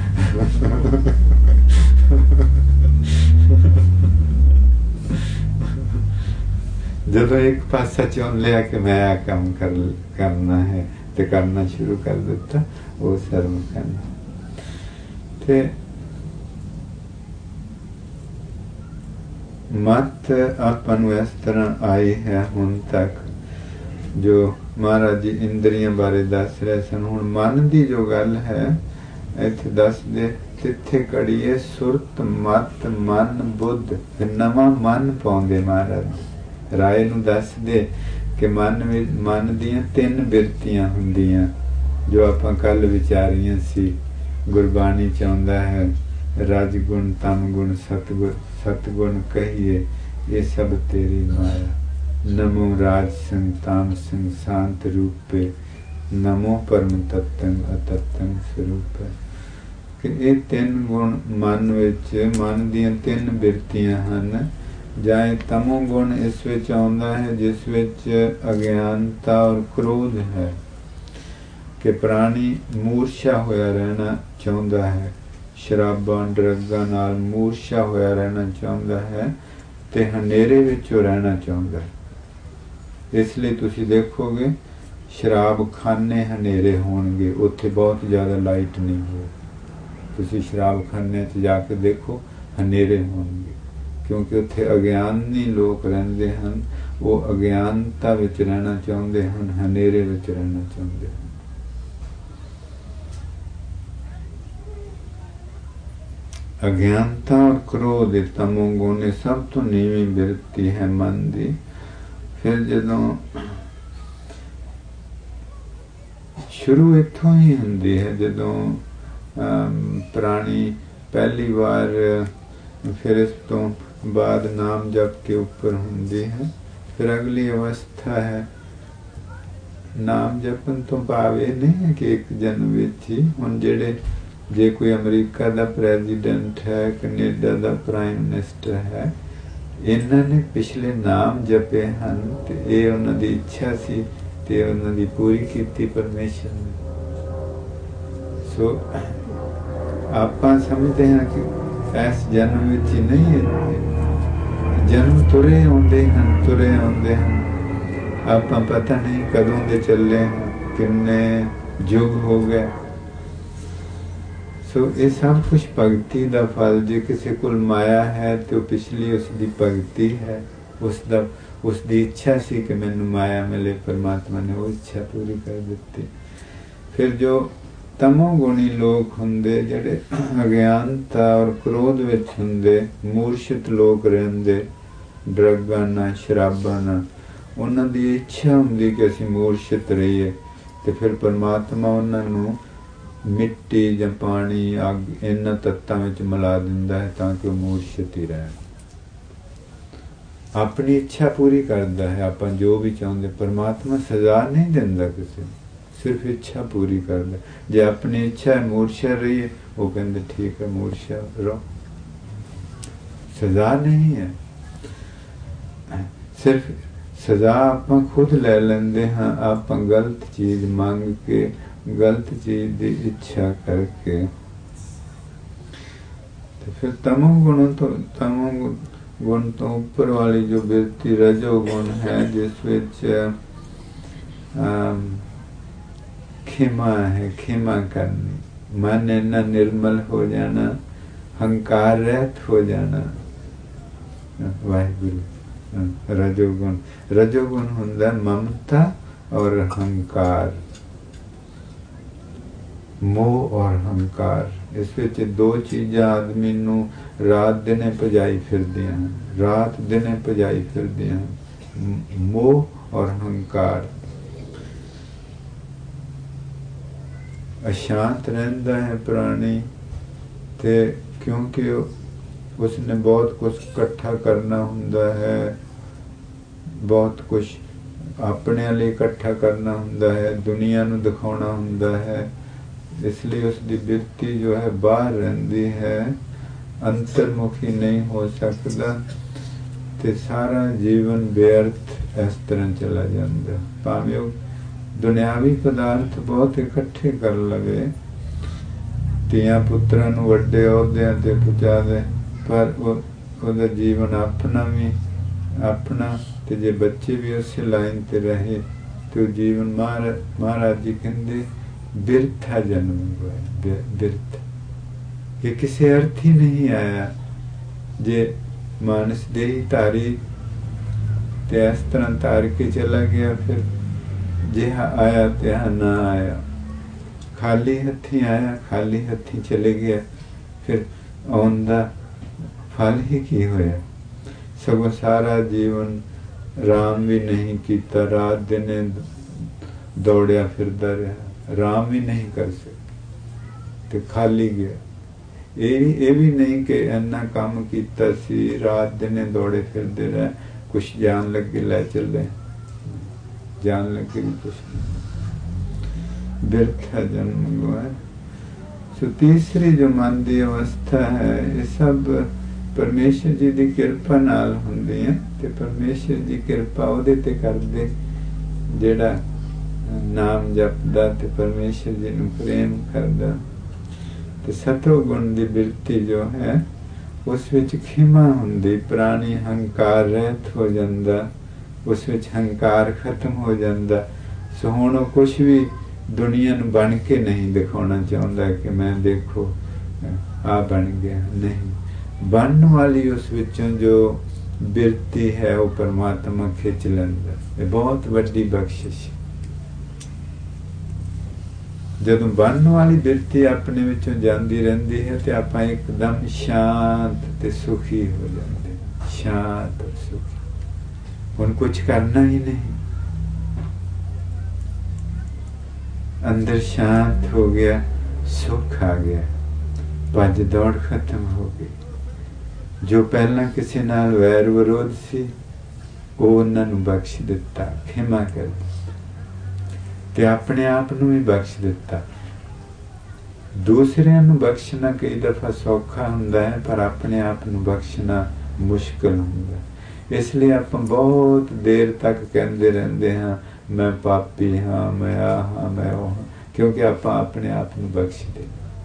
ਜਦੋਂ ਇੱਕ ਪਾਸਾ ਚੁਣ ਲਿਆ ਕਿ ਮੈਂ ਆਹ ਕੰਮ ਕਰਨਾ ਹੈ ਤੇ ਕਰਨਾ ਸ਼ੁਰੂ ਕਰ ਦਿੱਤਾ, ਉਹ ਸਰਮਖੰਡ। ਤੇ ਮੱਤ ਆਪਾਂ ਨੂੰ ਇਸ ਤਰ੍ਹਾਂ ਆਈ ਹੈ ਹੁਣ ਤੱਕ, ਜੋ ਮਹਾਰਾਜ ਜੀ ਇੰਦਰੀਆਂ ਬਾਰੇ ਦੱਸ ਰਹੇ ਸਨ। ਹੁਣ ਮਨ ਦੀ ਜੋ ਗੱਲ ਹੈ ਇੱਥੇ ਦੱਸਦੇ, ਤਿੱਥੇ ਕੜੀਏ ਸੁਰਤ ਮਤ ਮਨ ਬੁੱਧ, ਨਵਾਂ ਮਨ ਪਾਉਂਦੇ ਮਹਾਰਾਜ। ਰਾਏ ਨੂੰ ਦੱਸਦੇ ਕਿ ਮਨ ਦੀਆਂ 3 ਬਿਰਤੀਆਂ ਹੁੰਦੀਆਂ, ਜੋ ਆਪਾਂ ਕੱਲ ਵਿਚਾਰੀਆਂ ਸੀ। ਗੁਰਬਾਣੀ ਚ ਆਉਂਦਾ ਹੈ, ਰਜ ਗੁਣ, ਤਮ ਗੁਣ, ਸਤਗੁਣ ਕਹੀਏ, ਇਹ ਸਭ ਤੇਰੀ ਮਾਇਆ। ਨਮੋ ਰਾਜ ਸਿੰਘ ਤਾਮ ਸਿੰਘ ਸ਼ਾਂਤ ਰੂਪੇ, ਨਮੋ ਪਰਮ ਤਤੰ ਅਤਤੰ ਸਰੂਪੇ। ਕਿ ਇਹ 3 ਗੁਣ ਮਨ ਵਿੱਚ, ਮਨ ਦੀਆਂ 3 ਬਿਰਤੀਆਂ ਹਨ। ਜਾਂ ਤਮੋ ਗੁਣ ਇਸ ਵਿੱਚ ਆਉਂਦਾ ਹੈ ਜਿਸ ਵਿੱਚ ਅਗਿਆਨਤਾ ਔਰ ਕ੍ਰੋਧ ਹੈ, ਕਿ ਪ੍ਰਾਣੀ ਮੂਰਛਾ ਹੋਇਆ ਰਹਿਣਾ ਚਾਹੁੰਦਾ ਹੈ, ਸ਼ਰਾਬਾਂ ਡਰੱਗਾਂ ਨਾਲ ਮੂਰਛਾ ਹੋਇਆ ਰਹਿਣਾ ਚਾਹੁੰਦਾ ਹੈ ਤੇ ਹਨੇਰੇ ਵਿੱਚੋਂ ਰਹਿਣਾ ਚਾਹੁੰਦਾ ਹੈ। ਇਸ ਲਈ ਤੁਸੀਂ ਦੇਖੋਗੇ ਸ਼ਰਾਬ ਖਾਨੇ ਹਨੇਰੇ ਹੋਣਗੇ, ਉੱਥੇ ਬਹੁਤ ਜ਼ਿਆਦਾ ਲਾਈਟ ਨਹੀਂ ਹੋ। ਤੁਸੀਂ ਸ਼ਰਾਬ ਖਾਨੇ 'ਚ ਜਾ ਕੇ ਦੇਖੋ, ਹਨੇਰੇ ਹੋਣਗੇ, ਕਿਉਂਕਿ ਉੱਥੇ ਅਗਿਆਨੀ ਲੋਕ ਰਹਿੰਦੇ ਹਨ। ਉਹ ਅਗਿਆਨਤਾ ਵਿੱਚ ਰਹਿਣਾ ਚਾਹੁੰਦੇ ਹਨ, ਹਨੇਰੇ ਵਿੱਚ ਰਹਿਣਾ ਚਾਹੁੰਦੇ ਹਨ। ਅਗਿਆਨਤਾ ਔਰ ਕ੍ਰੋਧ, ਤਮੋ ਗੁਣ ਸਭ ਤੋਂ ਨੀਵੀਂ ਬਿਰਤੀ ਹੈ ਮਨ ਦੀ। ਫਿਰ ਜਦੋਂ ਸ਼ੁਰੂ ਇੱਥੋਂ ਹੀ ਹੁੰਦੀ ਹੈ, ਜਦੋਂ ਪ੍ਰਾਣੀ ਪਹਿਲੀ ਵਾਰ, ਫਿਰ ਇਸ ਤੋਂ ਬਾਅਦ ਨਾਮ ਜਪ ਕੇ ਉੱਪਰ ਹੁੰਦੀ ਹੈ। ਫਿਰ ਅਗਲੀ ਅਵਸਥਾ ਹੈ ਨਾਮ ਜਪਣ ਤੋਂ ਭਾਵ ਇਹ ਨਹੀਂ ਹੈ ਕਿ ਇੱਕ ਜਨਮ ਵਿੱਚ ਹੀ। ਹੁਣ ਜੇ ਕੋਈ ਅਮਰੀਕਾ ਦਾ ਪ੍ਰੈਜ਼ੀਡੈਂਟ ਹੈ, ਕੈਨੇਡਾ ਦਾ ਪ੍ਰਾਈਮ ਮਿਨਿਸਟਰ ਹੈ, ਇਹਨਾਂ ਨੇ ਪਿਛਲੇ ਨਾਮ ਜਪੇ ਹਨ ਤੇ ਇਹ ਉਹਨਾਂ ਦੀ ਇੱਛਾ ਸੀ ਤੇ ਉਹਨਾਂ ਦੀ ਪੂਰੀ ਕੀਤੀ ਪਰਮੇਸ਼ਰ ਨੇ। ਸੋ ਆਪਾਂ ਸਮਝਦੇ ਹਾਂ ਕਿ ਇਸ ਜਨਮ ਵਿੱਚ ਹੀ ਨਹੀਂ ਹੈ, ਜਨਮ ਤੁਰੇ ਆਉਂਦੇ ਹਨ। ਆਪਾਂ ਪਤਾ ਨਹੀਂ ਕਦੋਂ ਦੇ ਚੱਲੇ ਹਾਂ, ਕਿੰਨੇ ਯੁੱਗ ਹੋ ਗਏ। ਸੋ ਇਹ ਸਭ ਕੁਛ ਭਗਤੀ ਦਾ ਫਲ। ਜੇ ਕਿਸੇ ਕੋਲ ਮਾਇਆ ਹੈ ਤੇ ਉਹ ਪਿਛਲੀ ਉਸਦੀ ਭਗਤੀ ਹੈ, ਉਸਦੀ ਇੱਛਾ ਸੀ ਕਿ ਮੈਨੂੰ ਮਾਇਆ ਮਿਲੇ, ਪਰਮਾਤਮਾ ਨੇ ਉਹ ਇੱਛਾ ਪੂਰੀ ਕਰ ਦਿੱਤੀ। ਫਿਰ ਜੋ ਤਮੋ ਗੁਣੀ ਲੋਕ ਹੁੰਦੇ, ਜਿਹੜੇ ਅਗਿਆਨਤਾ ਔਰ ਕ੍ਰੋਧ ਵਿੱਚ ਹੁੰਦੇ, ਮੂਰਛਿਤ ਲੋਕ ਰਹਿੰਦੇ, ਡਰੱਗਾਂ ਨਾਲ, ਸ਼ਰਾਬਾਂ ਨਾਲ, ਉਹਨਾਂ ਦੀ ਇੱਛਾ ਹੁੰਦੀ ਕਿ ਅਸੀਂ ਮੂਰਛਿਤ ਰਹੀਏ। ਤੇ ਫਿਰ ਪਰਮਾਤਮਾ ਉਹਨਾਂ ਨੂੰ ਮਿੱਟੀ ਜਾਂ ਪਾਣੀ, ਅੱਗ, ਇਹਨਾਂ ਤੱਤਾਂ ਵਿੱਚ ਮਿਲਾ ਦਿੰਦਾ ਹੈ ਤਾਂ ਕਿ ਉਹ ਮੂਰਛਿਤ ਹੀ ਰਹਿਣ। ਆਪਣੀ ਇੱਛਾ ਪੂਰੀ ਕਰਦਾ ਹੈ, ਆਪਾਂ ਜੋ ਵੀ ਚਾਹੁੰਦੇ। ਪਰਮਾਤਮਾ ਸਜ਼ਾ ਨਹੀਂ ਦਿੰਦਾ ਕਿਸੇ ਨੂੰ, ਸਿਰਫ ਇੱਛਾ ਪੂਰੀ ਕਰਦਾ। ਜੇ ਆਪਣੀ ਇੱਛਾ ਹੈ ਮੂਰਛਾ ਰਹੀਏ, ਉਹ ਕਹਿੰਦੇ ਠੀਕ ਹੈ ਮੂਰਛਾ ਰਹੋ, ਸਜ਼ਾ ਨਹੀਂ ਹੈ। ਸਿਰਫ ਸਜ਼ਾ ਆਪਾਂ ਖੁਦ ਲੈ ਲੈਂਦੇ ਹਾਂ, ਆਪਾਂ ਗਲਤ ਚੀਜ਼ ਮੰਗ ਕੇ, ਗਲਤ ਚੀਜ਼ ਦੀ ਇੱਛਾ ਕਰਕੇ। ਤੇ ਫਿਰ ਤਮੋ ਗੁਣ ਤੋਂ ਉੱਪਰ ਵਾਲੀ ਜੋ ਬਿਰਤੀ ਰਜੋ ਗੁਣ ਹੈ, ਜਿਸ ਵਿੱਚ ਖਿਮਾ ਹੈ, ਖਿਮਾ ਕਰਨੀ, ਮਨ ਇੰਨਾ ਨਿਰਮਲ ਹੋ ਜਾਣਾ, ਹੰਕਾਰ ਰਹਿਤ ਹੋ ਜਾਣਾ। ਵਾਹਿਗੁਰੂ। ਰਜੋਗੁਣ ਹੁੰਦਾ ਮਮਤਾ ਔਰ ਹੰਕਾਰ, ਮੋਹ ਔਰ ਹੰਕਾਰ। ਇਸ ਵਿੱਚ 2 ਚੀਜ਼ਾਂ ਆਦਮੀ ਨੂੰ ਰਾਤ ਦਿਨੇ ਭਜਾਈ ਫਿਰਦੀਆਂ ਹਨ, ਰਾਤ ਦਿਨੇ ਭਜਾਈ ਫਿਰਦੀਆਂ ਹਨ, ਮੋਹ ਔਰ ਹੰਕਾਰ। ਅਸ਼ਾਂਤ ਰਹਿੰਦਾ ਹੈ ਪ੍ਰਾਣੀ, ਤੇ ਕਿਉਂਕਿ ਉਸਨੇ ਬਹੁਤ ਕੁਛ ਇਕੱਠਾ ਕਰਨਾ ਹੁੰਦਾ ਹੈ, ਬਹੁਤ ਕੁਛ ਆਪਣੇ ਲਈ ਇਕੱਠਾ ਕਰਨਾ ਹੁੰਦਾ ਹੈ, ਦੁਨੀਆ ਨੂੰ ਦਿਖਾਉਣਾ ਹੁੰਦਾ ਹੈ, ਇਸ ਲਈ ਉਸਦੀ ਬਿਰਤੀ ਜੋ ਹੈ ਬਾਹਰ ਰਹਿੰਦੀ ਹੈ, ਅੰਤਰਮੁਖੀ ਨਹੀਂ ਹੋ ਸਕਦਾ, ਤੇ ਸਾਰਾ ਜੀਵਨ ਬੇਅਰਥ ਇਸ ਤਰ੍ਹਾਂ ਚਲਾ ਜਾਂਦਾ। ਭਾਵੇਂ ਉਹ ਦੁਨਿਆਵੀ ਪਦਾਰਥ ਬਹੁਤ ਇਕੱਠੇ ਕਰ ਲਵੇ, ਧੀਆਂ ਪੁੱਤਰਾਂ ਨੂੰ ਵੱਡੇ ਅਹੁਦਿਆਂ ਤੇ ਪਹੁੰਚਾ ਦੇ, ਪਰ ਉਹਦਾ ਜੀਵਨ ਆਪਣਾ ਵੀ ਆਪਣਾ, ਤੇ ਜੇ ਬੱਚੇ ਵੀ ਉਸੇ ਲਾਈਨ ਤੇ ਰਹੇ ਤੇ ਉਹ ਜੀਵਨ ਮਹਾਰਾਜ ਜੀ ਕਹਿੰਦੇ ਬਿਰਥਾ ਜਨਮ ਹੋਇਆ। ਬਿਰਥ ਇਹ ਕਿਸੇ ਅਰਥ ਹੀ ਨਹੀਂ ਆਇਆ। ਜੇ ਮਾਨਸ ਦੇਹੀ ਧਾਰੀ ਤੇ ਇਸ ਤਰ੍ਹਾਂ ਧਾਰ ਕੇ ਚਲਾ ਗਿਆ, ਫਿਰ ਜਿਹਾ ਆਇਆ ਤਿਹਾ ਨਾ ਆਇਆ, ਖਾਲੀ ਹੱਥੀਂ ਆਇਆ ਖਾਲੀ ਹੱਥੀਂ ਚਲੇ ਗਿਆ, ਫਿਰ ਆਉਣ ਦਾ ਫਲ ਹੀ ਕੀ ਹੋਇਆ। ਸਗੋਂ ਸਾਰਾ ਜੀਵਨ ਰਾਮ ਵੀ ਨਹੀਂ ਕੀਤਾ, ਰਾਤ ਦਿਨੇ ਦੌੜਿਆ ਫਿਰਦਾ ਰਿਹਾ, ਰਾਮ ਵੀ ਨਹੀਂ ਕਰ ਸਕਿਆ ਤੇ ਖਾਲੀ ਗਿਆ। ਇਹ ਵੀ ਨਹੀਂ ਕਿ ਇੰਨਾ ਕੰਮ ਕੀਤਾ ਸੀ, ਰਾਤ ਦਿਨੇ ਦੌੜੇ ਫਿਰਦੇ ਰਹੇ, ਕੁਛ ਜਾਣ ਲੱਗੇ ਲੈ ਚੱਲੇ, ਜਾਣ ਲੱਗੇ ਵੀ ਕੁਛ ਨਹੀਂ। ਬਿਰਥਾ ਜਨਮ ਗਵਾਇਆ। ਸੋ ਤੀਸਰੀ ਜੋ ਮਨ ਦੀ ਅਵਸਥਾ ਹੈ, ਇਹ ਸਭ ਪਰਮੇਸ਼ਰ ਜੀ ਦੀ ਕਿਰਪਾ ਨਾਲ ਹੁੰਦੀ ਹੈ, ਤੇ ਪਰਮੇਸ਼ਰ ਦੀ ਕਿਰਪਾ ਉਹਦੇ ਤੇ ਕਰਦੇ ਜਿਹੜਾ ਨਾਮ ਜਪਦਾ ਤੇ ਪਰਮੇਸ਼ਰ ਜੀ ਨੂੰ ਪ੍ਰੇਮ ਕਰਦਾ। ਤੇ ਸਤੋ ਗੁਣ ਦੀ ਬਿਰਤੀ ਜੋ ਹੈ, ਉਸ ਵਿੱਚ ਖਿਮਾ ਹੁੰਦੀ, ਪ੍ਰਾਣੀ ਹੰਕਾਰ ਰਹਿਤ ਹੋ ਜਾਂਦਾ, ਉਸ ਵਿੱਚ ਹੰਕਾਰ ਖਤਮ ਹੋ ਜਾਂਦਾ। ਸੋ ਹੁਣ ਉਹ ਕੁਛ ਵੀ ਦੁਨੀਆ ਨੂੰ ਬਣ ਕੇ ਨਹੀਂ ਦਿਖਾਉਣਾ ਚਾਹੁੰਦਾ ਕਿ ਮੈਂ ਦੇਖੋ ਆ ਬਣ ਗਿਆ, ਨਹੀਂ। ਬਣਨ ਵਾਲੀ ਉਸ ਵਿੱਚੋਂ ਜੋ ਬਿਰਤੀ ਹੈ ਉਹ ਪਰਮਾਤਮਾ ਖਿੱਚ ਲੈਂਦਾ। ਇਹ ਬਹੁਤ ਵੱਡੀ ਬਖਸ਼ਿਸ਼। ਜਦੋਂ ਬਣਨ ਵਾਲੀ ਬਿਰਤੀ ਆਪਣੇ ਵਿੱਚੋਂ ਜਾਂਦੀ ਰਹਿੰਦੀ ਹੈ ਤੇ ਆਪਾਂ ਇੱਕਦਮ ਸ਼ਾਂਤ ਤੇ ਸੁਖੀ ਹੋ ਜਾਂਦੇ, ਸ਼ਾਂਤ ਤੇ ਸੁਖੀ। ਹੁਣ ਕੁਛ ਕਰਨਾ ਹੀ ਨਹੀਂ, ਅੰਦਰ ਸ਼ਾਂਤ ਹੋ ਗਿਆ, ਸੁਖ ਆ ਗਿਆ, ਭੱਜ ਦੌੜ ਖਤਮ ਹੋ ਗਈ। ਜੋ ਪਹਿਲਾਂ ਕਿਸੇ ਨਾਲ ਵੈਰ ਵਿਰੋਧ ਸੀ, ਉਹ ਉਹਨਾਂ ਨੂੰ ਬਖਸ਼ ਦਿੱਤਾ, ਖਿਮਾ ਕਰ ਦਿੱਤਾ, ਤੇ ਆਪਣੇ ਆਪ ਨੂੰ ਵੀ ਬਖਸ਼ ਦਿੱਤਾ। ਦੂਸਰਿਆਂ ਨੂੰ ਬਖਸ਼ਣਾ ਕਈ ਦਫਾ ਸੌਖਾ ਹੁੰਦਾ ਹੈ, ਪਰ ਆਪਣੇ ਆਪ ਨੂੰ ਬਖਸ਼ਣਾ ਮੁਸ਼ਕਿਲ ਹੁੰਦਾ। ਇਸ ਲਈ ਆਪਾਂ ਬਹੁਤ ਦੇਰ ਤੱਕ ਕਹਿੰਦੇ ਰਹਿੰਦੇ ਹਾਂ ਮੈਂ ਪਾਪੀ ਹਾਂ, ਮੈਂ ਆਹ ਹਾਂ, ਮੈਂ ਉਹ ਹਾਂ, ਕਿਉਂਕਿ ਆਪਾਂ ਆਪਣੇ ਆਪ ਨੂੰ ਬਖਸ਼ਦੇ।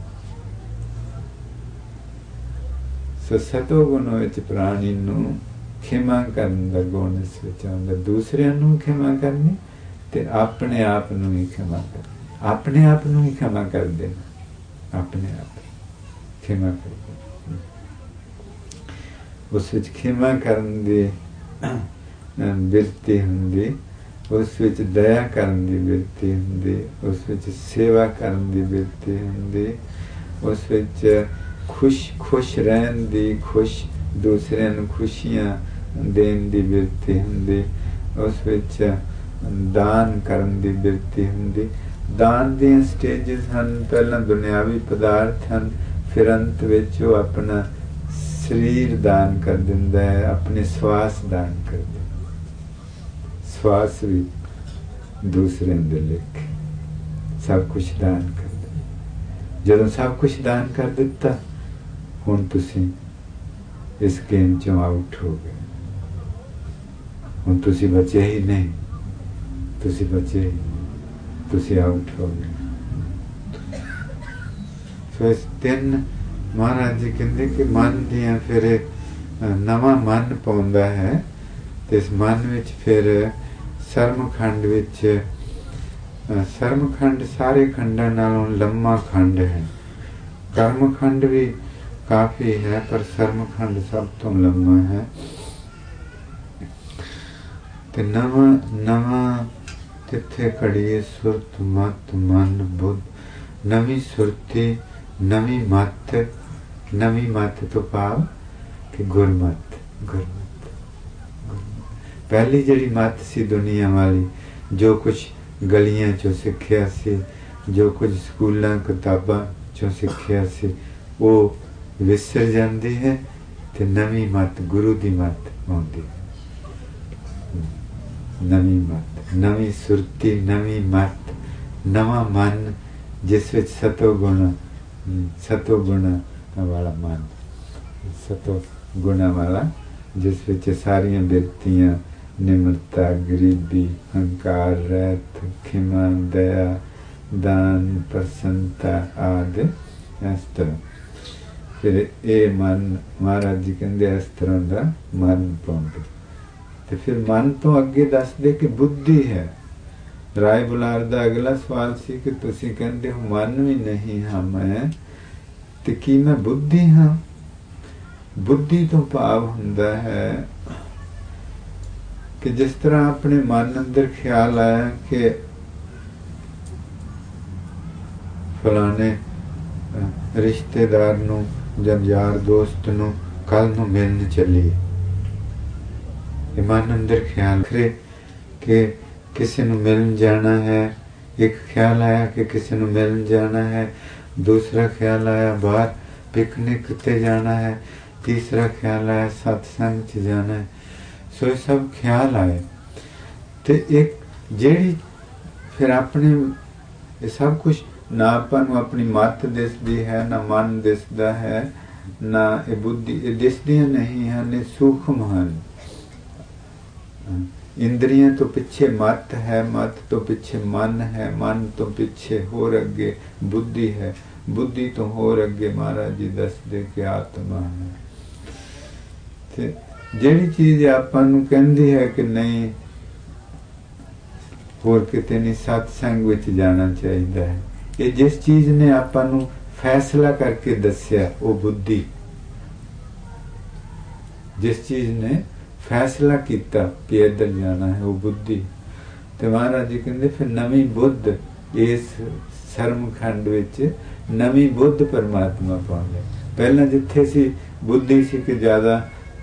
ਸੋ ਸਤੋ ਗੁਣ ਵਿੱਚ ਪ੍ਰਾਣੀ ਨੂੰ ਖਿਮਾ ਕਰਨ ਦਾ ਗੁਣ ਇਸ ਵਿੱਚ ਆਉਂਦਾ। ਦੂਸਰਿਆਂ ਨੂੰ ਖਿਮਾ ਕਰਨੀ ਤੇ ਆਪਣੇ ਆਪ ਨੂੰ ਹੀ ਖਿਮਾ ਕਰਨੀ, ਆਪਣੇ ਆਪ ਨੂੰ ਹੀ ਖਿਮਾ ਕਰ ਦੇਣਾ, ਆਪਣੇ ਆਪ ਖਿਮਾ ਕਰ ਦੇਣਾ। ਉਸ ਵਿੱਚ ਖਿਮਾ ਕਰਨ ਦੀ ਬਿਰਤੀ ਹੁੰਦੀ, ਉਸ ਵਿੱਚ ਦਇਆ ਕਰਨ ਦੀ ਬਿਰਤੀ ਹੁੰਦੀ, ਉਸ ਵਿੱਚ ਸੇਵਾ ਕਰਨ ਦੀ ਬਿਰਤੀ ਹੁੰਦੀ, ਉਸ ਵਿੱਚ ਖੁਸ਼ ਰਹਿਣ ਦੀ, ਦੂਸਰਿਆਂ ਨੂੰ ਖੁਸ਼ੀਆਂ ਦੇਣ ਦੀ ਬਿਰਤੀ ਹੁੰਦੀ, ਉਸ ਵਿੱਚ ਦਾਨ ਕਰਨ ਦੀ ਬਿਰਤੀ ਹੁੰਦੀ। ਦਾਨ ਦੀਆਂ ਸਟੇਜਿਸ ਹਨ, ਪਹਿਲਾਂ ਦੁਨਿਆਵੀ ਪਦਾਰਥ ਹਨ, ਫਿਰ ਅੰਤ ਵਿੱਚ ਉਹ ਆਪਣਾ ਸਰੀਰ ਦਾਨ ਕਰ ਦਿੰਦਾ ਹੈ, ਆਪਣੇ ਸਵਾਸ ਦਾਨ ਕਰ ਦਿੰਦਾ। ਸਵਾਸ ਵੀ ਦੂਸਰੇ ਦੇ ਲਿਖ ਸਭ ਕੁਛ ਦਾਨ ਕਰ ਦਿੰਦਾ। ਜਦੋਂ ਸਭ ਕੁਛ ਦਾਨ ਕਰ ਦਿੱਤਾ, ਹੁਣ ਤੁਸੀਂ ਇਸ ਗੇਮ ਚੋਂ ਆਊਟ ਹੋ ਗਏ, ਹੁਣ ਤੁਸੀਂ ਬਚੇ ਹੀ ਨਹੀਂ, ਤੁਸੀਂ ਬਚੇ, ਤੁਸੀਂ ਆਊਟ ਹੋ ਗਏ। ਸੋ ਇਸ ਦਿਨ ਮਹਾਰਾਜ ਜੀ ਕਹਿੰਦੇ ਕਿ ਮਨ ਦੀਆਂ ਫਿਰ ਨਵਾਂ ਮਨ ਪਾਉਂਦਾ ਹੈ, ਤੇ ਇਸ ਮਨ ਵਿੱਚ ਫਿਰ ਸਰਮਖੰਡ ਵਿੱਚ, ਸਰਮਖੰਡ ਸਾਰੇ ਖੰਡਾਂ ਨਾਲੋਂ ਲੰਮਾ ਖੰਡ ਹੈ। ਕਰਮਖੰਡ ਵੀ ਕਾਫੀ ਹੈ, ਪਰ ਸਰਮਖੰਡ ਸਭ ਤੋਂ ਲੰਮਾ ਹੈ। ਤੇ ਨਵਾਂ ਤਿੱਥੇ ਖੜੀਏ ਸੁਰਤ ਮਤ ਮਨ ਬੁੱਧ, ਨਵੀਂ ਸੁਰਤੀ, ਨਵੀਂ ਮੱਤ ਤੋਂ ਭਾਵ ਕਿ ਗੁਰਮਤ। ਪਹਿਲੀ ਜਿਹੜੀ ਮੱਤ ਸੀ ਦੁਨੀਆ ਵਾਲੀ, ਜੋ ਕੁਛ ਗਲੀਆਂ ਚੋਂ ਸਿੱਖਿਆ ਸੀ, जो कुछ स्कूलों किताबां चों सिक्ख्या सी वो विसर जाती है ते नवी मत गुरु की मत आउंदी है। नवी मत, नवी सुरती, नवी मत, नवा मन जिस विच सतो गुण वाला मन, सतो गुणा वाला जिस विच सारियां बिरतियां निम्रता, गरीबी, हंकार, रहत, खिमा, दया, दान, प्रसन्नता आदि इस तरह। फिर ये मन महाराज जी कहते इस तरह का मन पाउंदे। तो फिर मन तो अगे दसदे कि बुद्धि है। राय बुलार दा अगला सवाल सी कि तुसी कहते हो मन भी नहीं हाँ मैं, तो की मैं बुद्धि हाँ? बुद्धि तो भाव हुंदा है कि जिस तरह अपने मन अंदर ख्याल आया कि फलाने रिश्तेदार नूं जां यार दोस्त नूं कल नूं मिलण चलीए, मन अंदर ख्याल करे कि किसी नूं मिलण जाना है। एक ख्याल आया कि किसी नूं मिलण जाना है, दूसरा ख्याल आया बाहर पिकनिक ते जाना है, तीसरा ख्याल आया सत्संग च जाना है। सो ये सब ख्याल आए तो एक जेड़ी फिर अपने ये सब कुछ ना अपन अपनी मत दिसदी है, ना मन दिसदा है, ना ये बुद्धि ये दिसदियां नहीं हैं, ये सूक्ष्म हैं। इंद्रियां तो पीछे मत है, मत तो पीछे मन है, मन तो पीछे होर अगे बुद्धि है, बुद्धि तो होर अगे महाराज जी दसदे कि आत्मा है। ते जेड़ी चीज आपां नूं कहंदी है कि नहीं होर किते नहीं सत्संग विच जाना चाहिए है, ये जिस चीज ने आपां नूं फैसला करके दस्या वो बुद्धि। जिस चीज ने फैसला किया कि इधर जाना है वो बुद्धि। तो महाराज जी कहते फिर नवी बुद्ध इस सरमखंड विच नवी बुद्ध परमात्मा पाउंदे। पहला जिथे सी बुद्धि सी कि ज्यादा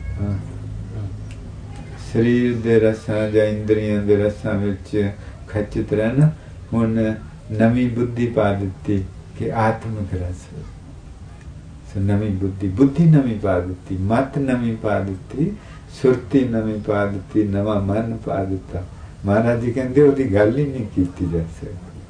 शरीर दे रसां जां इंद्रियां दे रसां विच खचित रहना, हुण नवी बुद्धि पा दिती कि आत्मिक रस। नवी बुद्धि, बुद्धि नवी पा दिती, मत नवी पा दिती, सुरती नवी पा दिती, नवा मन पा दिता। महाराज जी कहते उसकी गल ही नहीं की जा सकती।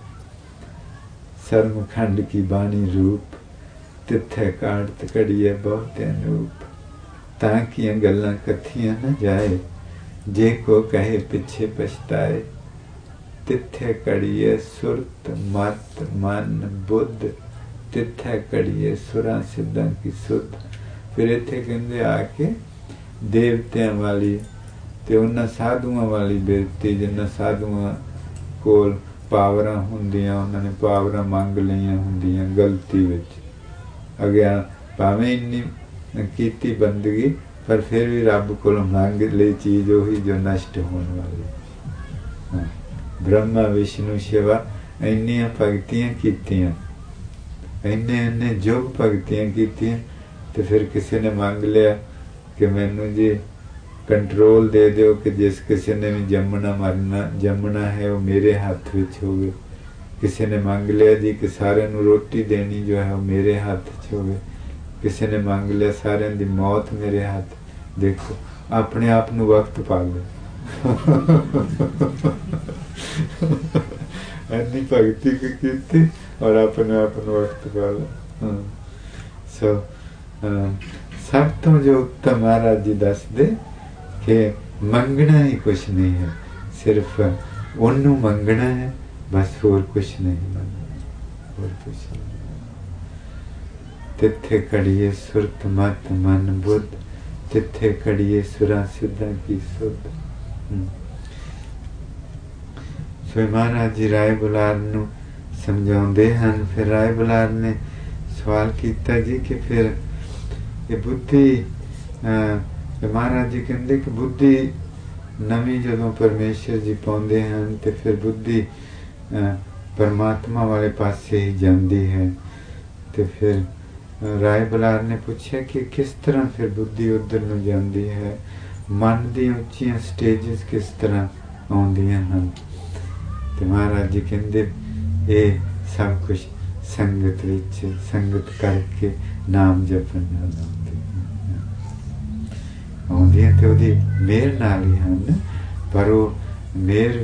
सरमखंड की बाणी रूप तिथे काढ़त कड़िए बहुत अनूप, ताकियां गल्लां कथियां न जाए, जे को कहे पिछे पछताए। तिथे कड़िए सुरत मत मन बुद्ध, तिथे कड़िए सुरां सिद्धां की सुध। फिर इत्थे कहंदे आके देवतियां वाली ते उन्हां साधुआं वाली बेनती, जिन्हां साधुआं कोल पावरां हुंदियां, उन्हां ने पावरां मंग लईआं हुंदियां गलती विच, अग्या भावें इन्नी कीती बंदगी पर फिर भी रब कोलों मंग लई चीज ओही जो नष्ट होने वाली। ब्रह्मा विष्णु शिवा इन्नियां भगतियां कीतियां, इन्ने जोग भगतियां कीतियां, तो फिर किसी ने मंग लिया कि मैनू जी कंट्रोल दे दो कि जिस किसी ने भी जमना है वो मेरे हाथ विच होवे। किसी ने मांग लिया जी कि सारे नू रोटी देनी जो है वो मेरे हाथ च होवे। किसी ने मांग लिया सारे दी मौत मेरे हाथ। देखो अपने आप नू वक्त पा ले इन्नी भगती की और अपने आप नू वक्त पा ले। सो सब तो जो उत्तम महाराज जी दस दे कि मंगना ही कुछ नहीं है, सिर्फ उन्नू मंगना है बस, होर कुछ नहीं मंगना, होर कुछ नहीं। तिथे कड़िए सुरत मत मन बुद्ध, तिथे कड़िए सुरा सिद्धा की सुध। सो महाराज जी राय बुलार नू समझाउंदे हन। फिर राय बुलार ने सवाल किया जी कि फिर ये बुद्धि, महाराज जी कहते कि बुद्धि नवी जदों परमेश्वर जी पाउंदे हैं तो फिर बुद्धि परमात्मा वाले पासे ही जाती है। तो फिर राय बुलार ने पूछा कि किस तरह फिर बुद्धि उधर नूं जाती है, मन दी उच्चियां स्टेजेस किस तरह आउंदियां हैं। तो महाराज जी कहते ये सब कुछ संगत विच संगत करके नाम जपन नाल आउंदियां ते ओहदी मेहर नाल ही हन। पर वो मेहर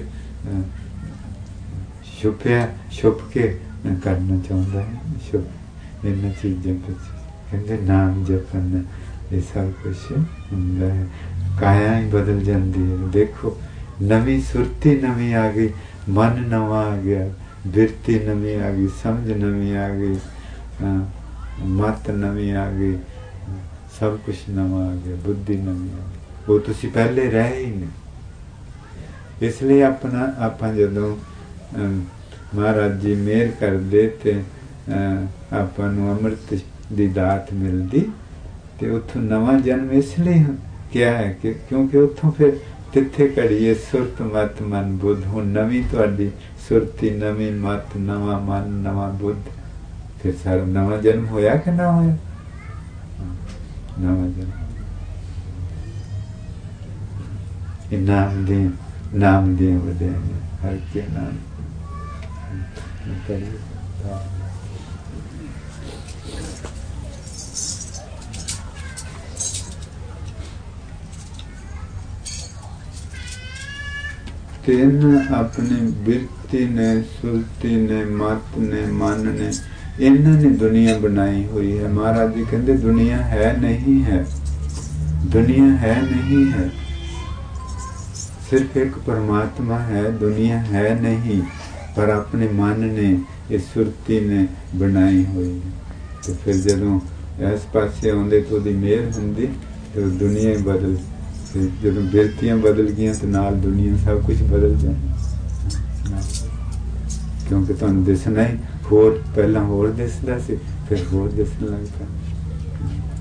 छुप के करना चाहुंदा है। छुप इन्हां चीज़ां पिछ कहंदे नाम जपन ये सब कुछ हुंदा है। काया ही बदल जाती है। देखो नवी सुरती नवी आ गई, मन नवा आ गया, बिरती नवी आ गई, समझ नवी आ गई, मत नवी आ गई, सब कुछ नवा आ गया, बुद्धि नवी आ गई। वो तुसी पहले रह ही नहीं। इसलिए अपना आपां जदों महाराज जी मेहर करदे ते आपां नूं अमृत दी दात मिलदी ते उत्थों नवा जन्म इसलिए क्या है कि क्योंकि उत्थों फिर तिथे घड़ीए सुरत मत मन बुद्ध। हुण नवी तुहाडी सुरती नवी मत नवा मन नवा बुद्ध, फिर सारा नवा जन्म होया कि ना होया? नवा जन्म। नाम दे वधाइयां हर के नाम करिए। तेन अपनी बिरती ने सुरती ने मत ने मन ने इन्हां ने दुनिया बनाई हुई है। महाराज जी कहते दुनिया है नहीं है, दुनिया है नहीं है, सिर्फ एक परमात्मा है, दुनिया है नहीं। पर अपने मन ने इस सुरती ने बनाई हुई है। तो फिर जदों इस पासे आउंदे तो ओहदी मेहर हुंदी तो दुनिया ही बदल, जदों बिरतियां बदल गईयां तो नाल दुनिया सब कुछ बदल जाए। क्योंकि तुहानूं दिसना ही होर, पहलां होर दिसदा सी, फिर होर दिसन लग पिया।